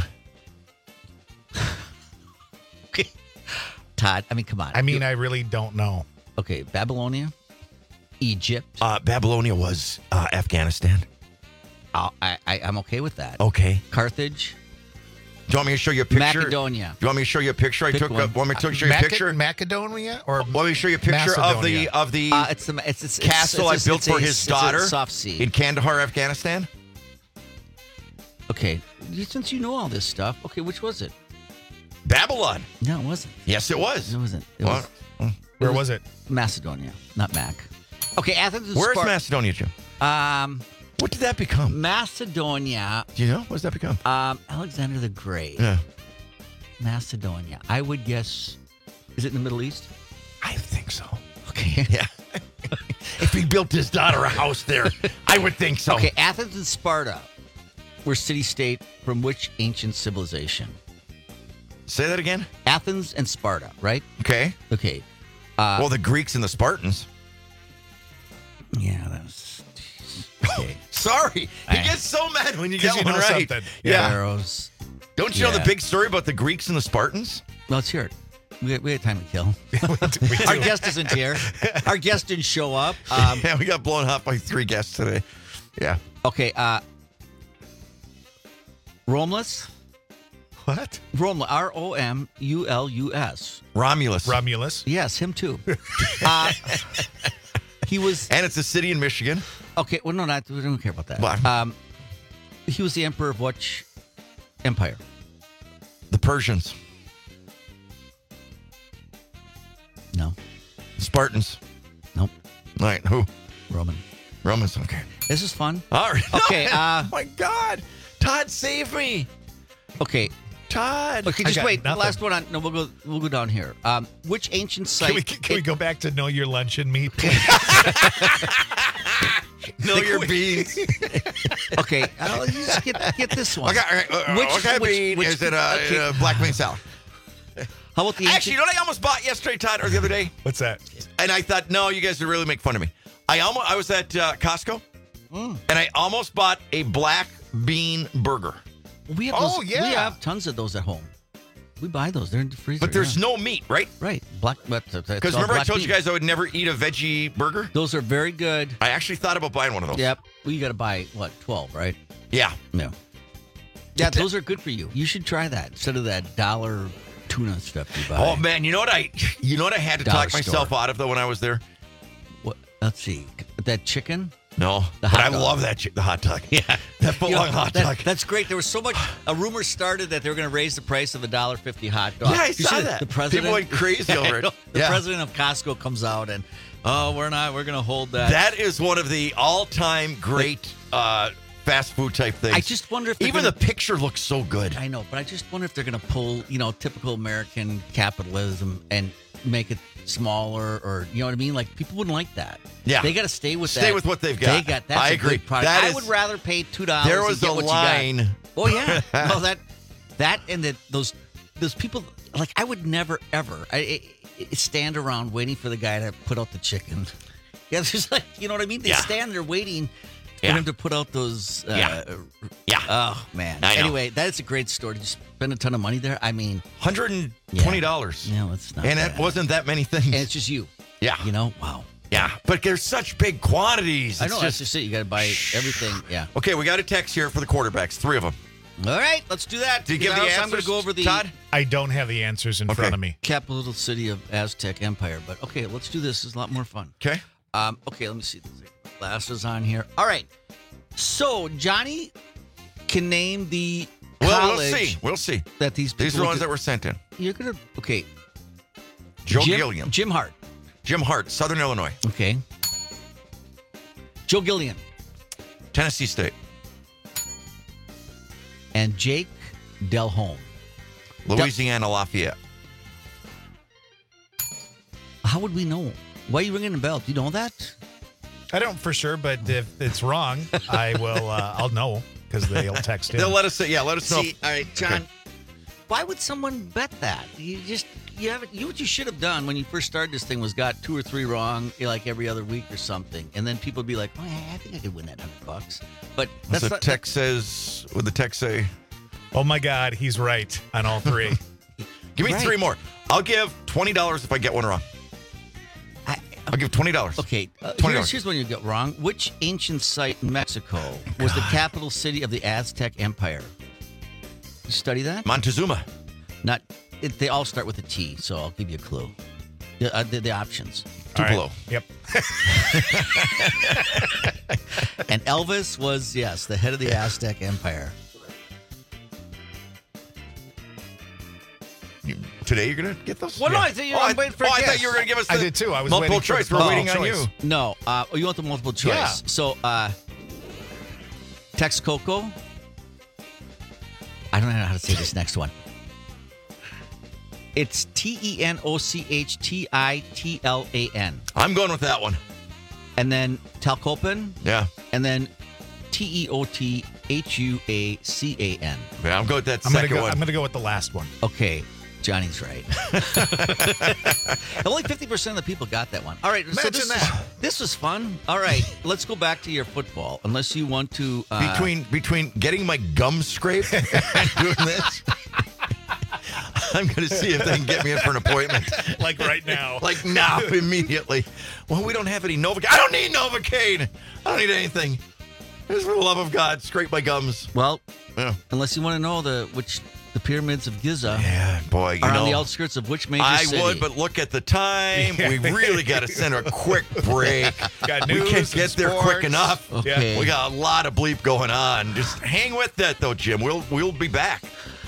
Okay, Todd. I mean, come on. I mean, I really don't know. Okay, Babylonia, Egypt. Uh, Babylonia was uh, Afghanistan. Oh, I, I I'm okay with that. Okay. Carthage. Do you want me to show you a picture? Macedonia. Do you want me to show you a picture? I Pick took. one. Uh, want me to show you a Maca- picture? Macedonia or Want me to show you a picture of the Macedonia? of the Uh, it's the it's, it's castle it's, it's, I built it's for a- his it's a daughter soft sea. in Kandahar, Afghanistan? Okay, you- since you know all this stuff, okay, which was it? Babylon. No, it wasn't. Yes, it was. It wasn't. It What? was Where was it? Macedonia, not Mac. Okay, Athens. and Where's Spar- Macedonia, Jim? Um, What did that become? Macedonia. Do you know? What does that become? Um, Alexander the Great. Yeah. Macedonia. I would guess. Is it in the Middle East? I think so. Okay. Yeah. If he built his daughter a house there, I would think so. Okay, Athens and Sparta were city-state from which ancient civilization? Say that again. Athens and Sparta, right? Okay. Okay. Uh, Well, the Greeks and the Spartans. yeah, that was. Okay. Sorry. He I- gets so mad when you 'Cause get you one know right. something. Yeah. Pharaohs. Don't you know Yeah. the big story about the Greeks and the Spartans? Let's hear it. We got, we got time to kill. We Our do. guest isn't here. Our guest didn't show up. Um, yeah, we got blown up by three guests today. Yeah. okay. Uh, Romulus. What? Romulus. R O M U L U S. Romulus. Romulus. Yes, him too. uh, he was. And it's a city in Michigan. Okay. Well, no, not. We don't care about that. Why? Um, he was the emperor of which empire? The Persians. No. Spartans. Nope. All right. Who? Roman. Romans. Okay. This is fun. All right. Okay, uh, oh my God. Todd, save me. Okay. Todd. Okay, I just got wait. nothing. Last one on. No, we'll go. We'll go down here. Um, which ancient site? Can we, can we go back to know your lunch and meat? Know your beans. Okay, uh, you just get get this one. Okay, all right, uh, Which- what kind of which- bean which- is it? Uh, okay. uh, black bean salad. How about the ancient? Actually, you know what I almost bought yesterday, Todd, or the other day? What's that? And I thought, no, you guys would really make fun of me. I almost, I was at uh, Costco, Mm. and I almost bought a black bean burger. We have Oh, those, yeah. we have tons of those at home. We buy those. They're in the freezer. But there's yeah. no meat, right? right black. Because Because remember I told you guys I would never eat a veggie burger? those are very good. I actually thought about buying one of those. Yep. Well, you got to buy what twelve, right? Yeah. No. Yeah, those are good for you. You should try that instead of that dollar tuna stuff you buy. Oh man, you know what I you know what I had to Dollar talk myself store. out of though when I was there? What? Let's see. That chicken? No, The but hot I dog. love that chi- the hot dog. Yeah. That foot You know, long hot that- dog. That's great. There was so much. A rumor started that they were going to raise the price of a dollar fifty hot dog. Yeah, I You saw see that. The president, People went crazy I over it. know. The Yeah. president of Costco comes out and, oh, we're not. We're going to hold that. That is one of the all-time great uh, fast food type things. I just wonder if they're even gonna- the picture looks so good. I know, but I just wonder if they're going to pull, you know, typical American capitalism and make it smaller, or you know what I mean? Like people wouldn't like that. Yeah. they got to stay with Stay that. with what they've They got. got. That's I a agree. great product. That I is- would rather pay two dollars. There was and get a what line. You got. Oh yeah, no that that and that those those people. Like I would never ever I, I, stand around waiting for the guy to put out the chicken. Yeah, there's like you know what I mean. They Yeah. stand there waiting. For Yeah. him to put out those. Uh, Yeah. Yeah. Oh man. I know. Anyway, that's a great store. Did you spend a ton of money there? I mean, one hundred twenty dollars. Yeah, that's not. And bad. it wasn't that many things. And it's just you. Yeah. You know. Wow. Yeah, but there's such big quantities. I It's know. That's just it. You got to buy everything. Yeah. Okay, we got a text here for the quarterbacks, three of them. All right, let's do that. Do you give the Because answers, I'm going to go over the Todd? I don't have the answers in Okay. front of me. capital city of Aztec Empire, but okay, let's do this. It's a lot more fun. Okay. Um, okay, let me see. Glasses on here. All right. So Johnny can name the Well, we'll college see. We'll see. that these people These are the went ones to. that were sent in. You're gonna okay. Joe Jim, Gilliam. Jim Hart. Jim Hart, Southern Illinois. Okay. Joe Gilliam Tennessee State. and Jake Delhomme. Louisiana Lafayette. How would we know? Why are you ringing the bell? Do you know that? I don't for sure, but if it's wrong, I will. Uh, I'll know because they'll text in. They'll let us say, yeah, let us know. See, all right, John. Why would someone bet that? You just you haven't. You what you should have done when you first started this thing was got two or three wrong, you know, like every other week or something, and then people would be like, "Oh, yeah, I think I could win that hundred bucks." But That's that's the not, text says, would the text say, Oh my God, he's right on all three. give me Right. three more. I'll give twenty dollars if I get one wrong. I, I'll give twenty dollars. okay, uh, twenty here's, dollars. here's one you got wrong. Which ancient site in Mexico was the capital city of the Aztec Empire? You study that? Montezuma. Not. It, they all start with a T, so I'll give you a clue. The, uh, the, the options. All right. Tupelo. Yep. And Elvis was, yes, the head of the Aztec Empire. You, today you're going to get those? Well, no, I think you're oh, I, waiting for oh, a I guess. thought you were going to give us the I did too. I was multiple waiting for choice. the We're multiple waiting on choice. you. No, uh, oh, you want the multiple choice. Yeah. So, uh, Texcoco. I don't know how to say this next one. It's T E N O C H T I T L A N. I'm going with that one. And then Talcopan. Yeah. And then T E O T H U A C A N. Yeah, I'm going with that I'm gonna second go. one. I'm gonna go with the last one. Okay, Johnny's right. Only fifty percent of the people got that one. All right, so Imagine this, that. Was, this was fun. All right, let's go back to your football. Unless you want to... Uh, between between getting my gum scraped and doing this, I'm going to see if they can get me in for an appointment. Like right now. Like now, immediately. Well, we don't have any Novocaine. I don't need Novocaine. I don't need anything. Just for the love of God, scrape my gums. Well, Yeah. unless you want to know the which the pyramids of Giza Yeah, boy, you are know. on the outskirts of which major I city. would, but look at the time. We really got to send a quick break. Got we news can't and get there quick sports. enough. Okay. We got a lot of bleep going on. Just hang with that, though, Jim. We'll we'll be back.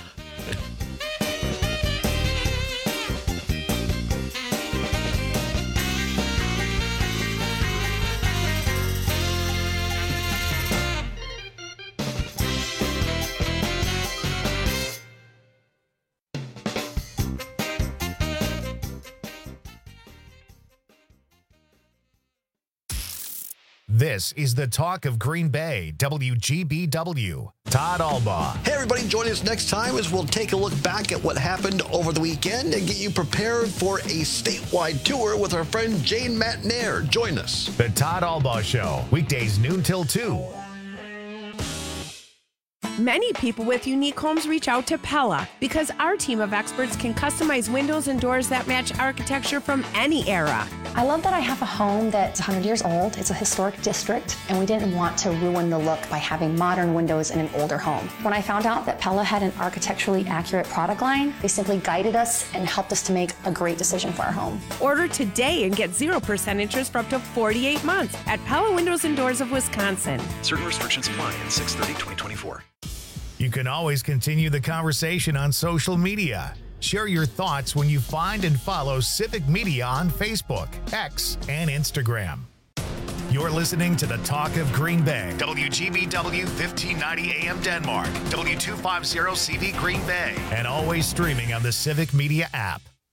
This is the talk of Green Bay, W G B W. Todd Albaugh. Hey, everybody, join us next time as we'll take a look back at what happened over the weekend and get you prepared for a statewide tour with our friend Jane Matnair. Join us. The Todd Albaugh Show, weekdays noon till two. Many people with unique homes reach out to Pella because our team of experts can customize windows and doors that match architecture from any era. I love that I have a home that's one hundred years old. It's a historic district, and we didn't want to ruin the look by having modern windows in an older home. When I found out that Pella had an architecturally accurate product line, they simply guided us and helped us to make a great decision for our home. Order today and get zero percent interest for up to forty-eight months at Pella Windows and Doors of Wisconsin. Certain restrictions apply at six thirty twenty twenty-four. You can always continue the conversation on social media. Share your thoughts when you find and follow Civic Media on Facebook, X, and Instagram. You're listening to the Talk of Green Bay. W G B W fifteen ninety A M Denmark. W two fifty C V Green Bay. And always streaming on the Civic Media app.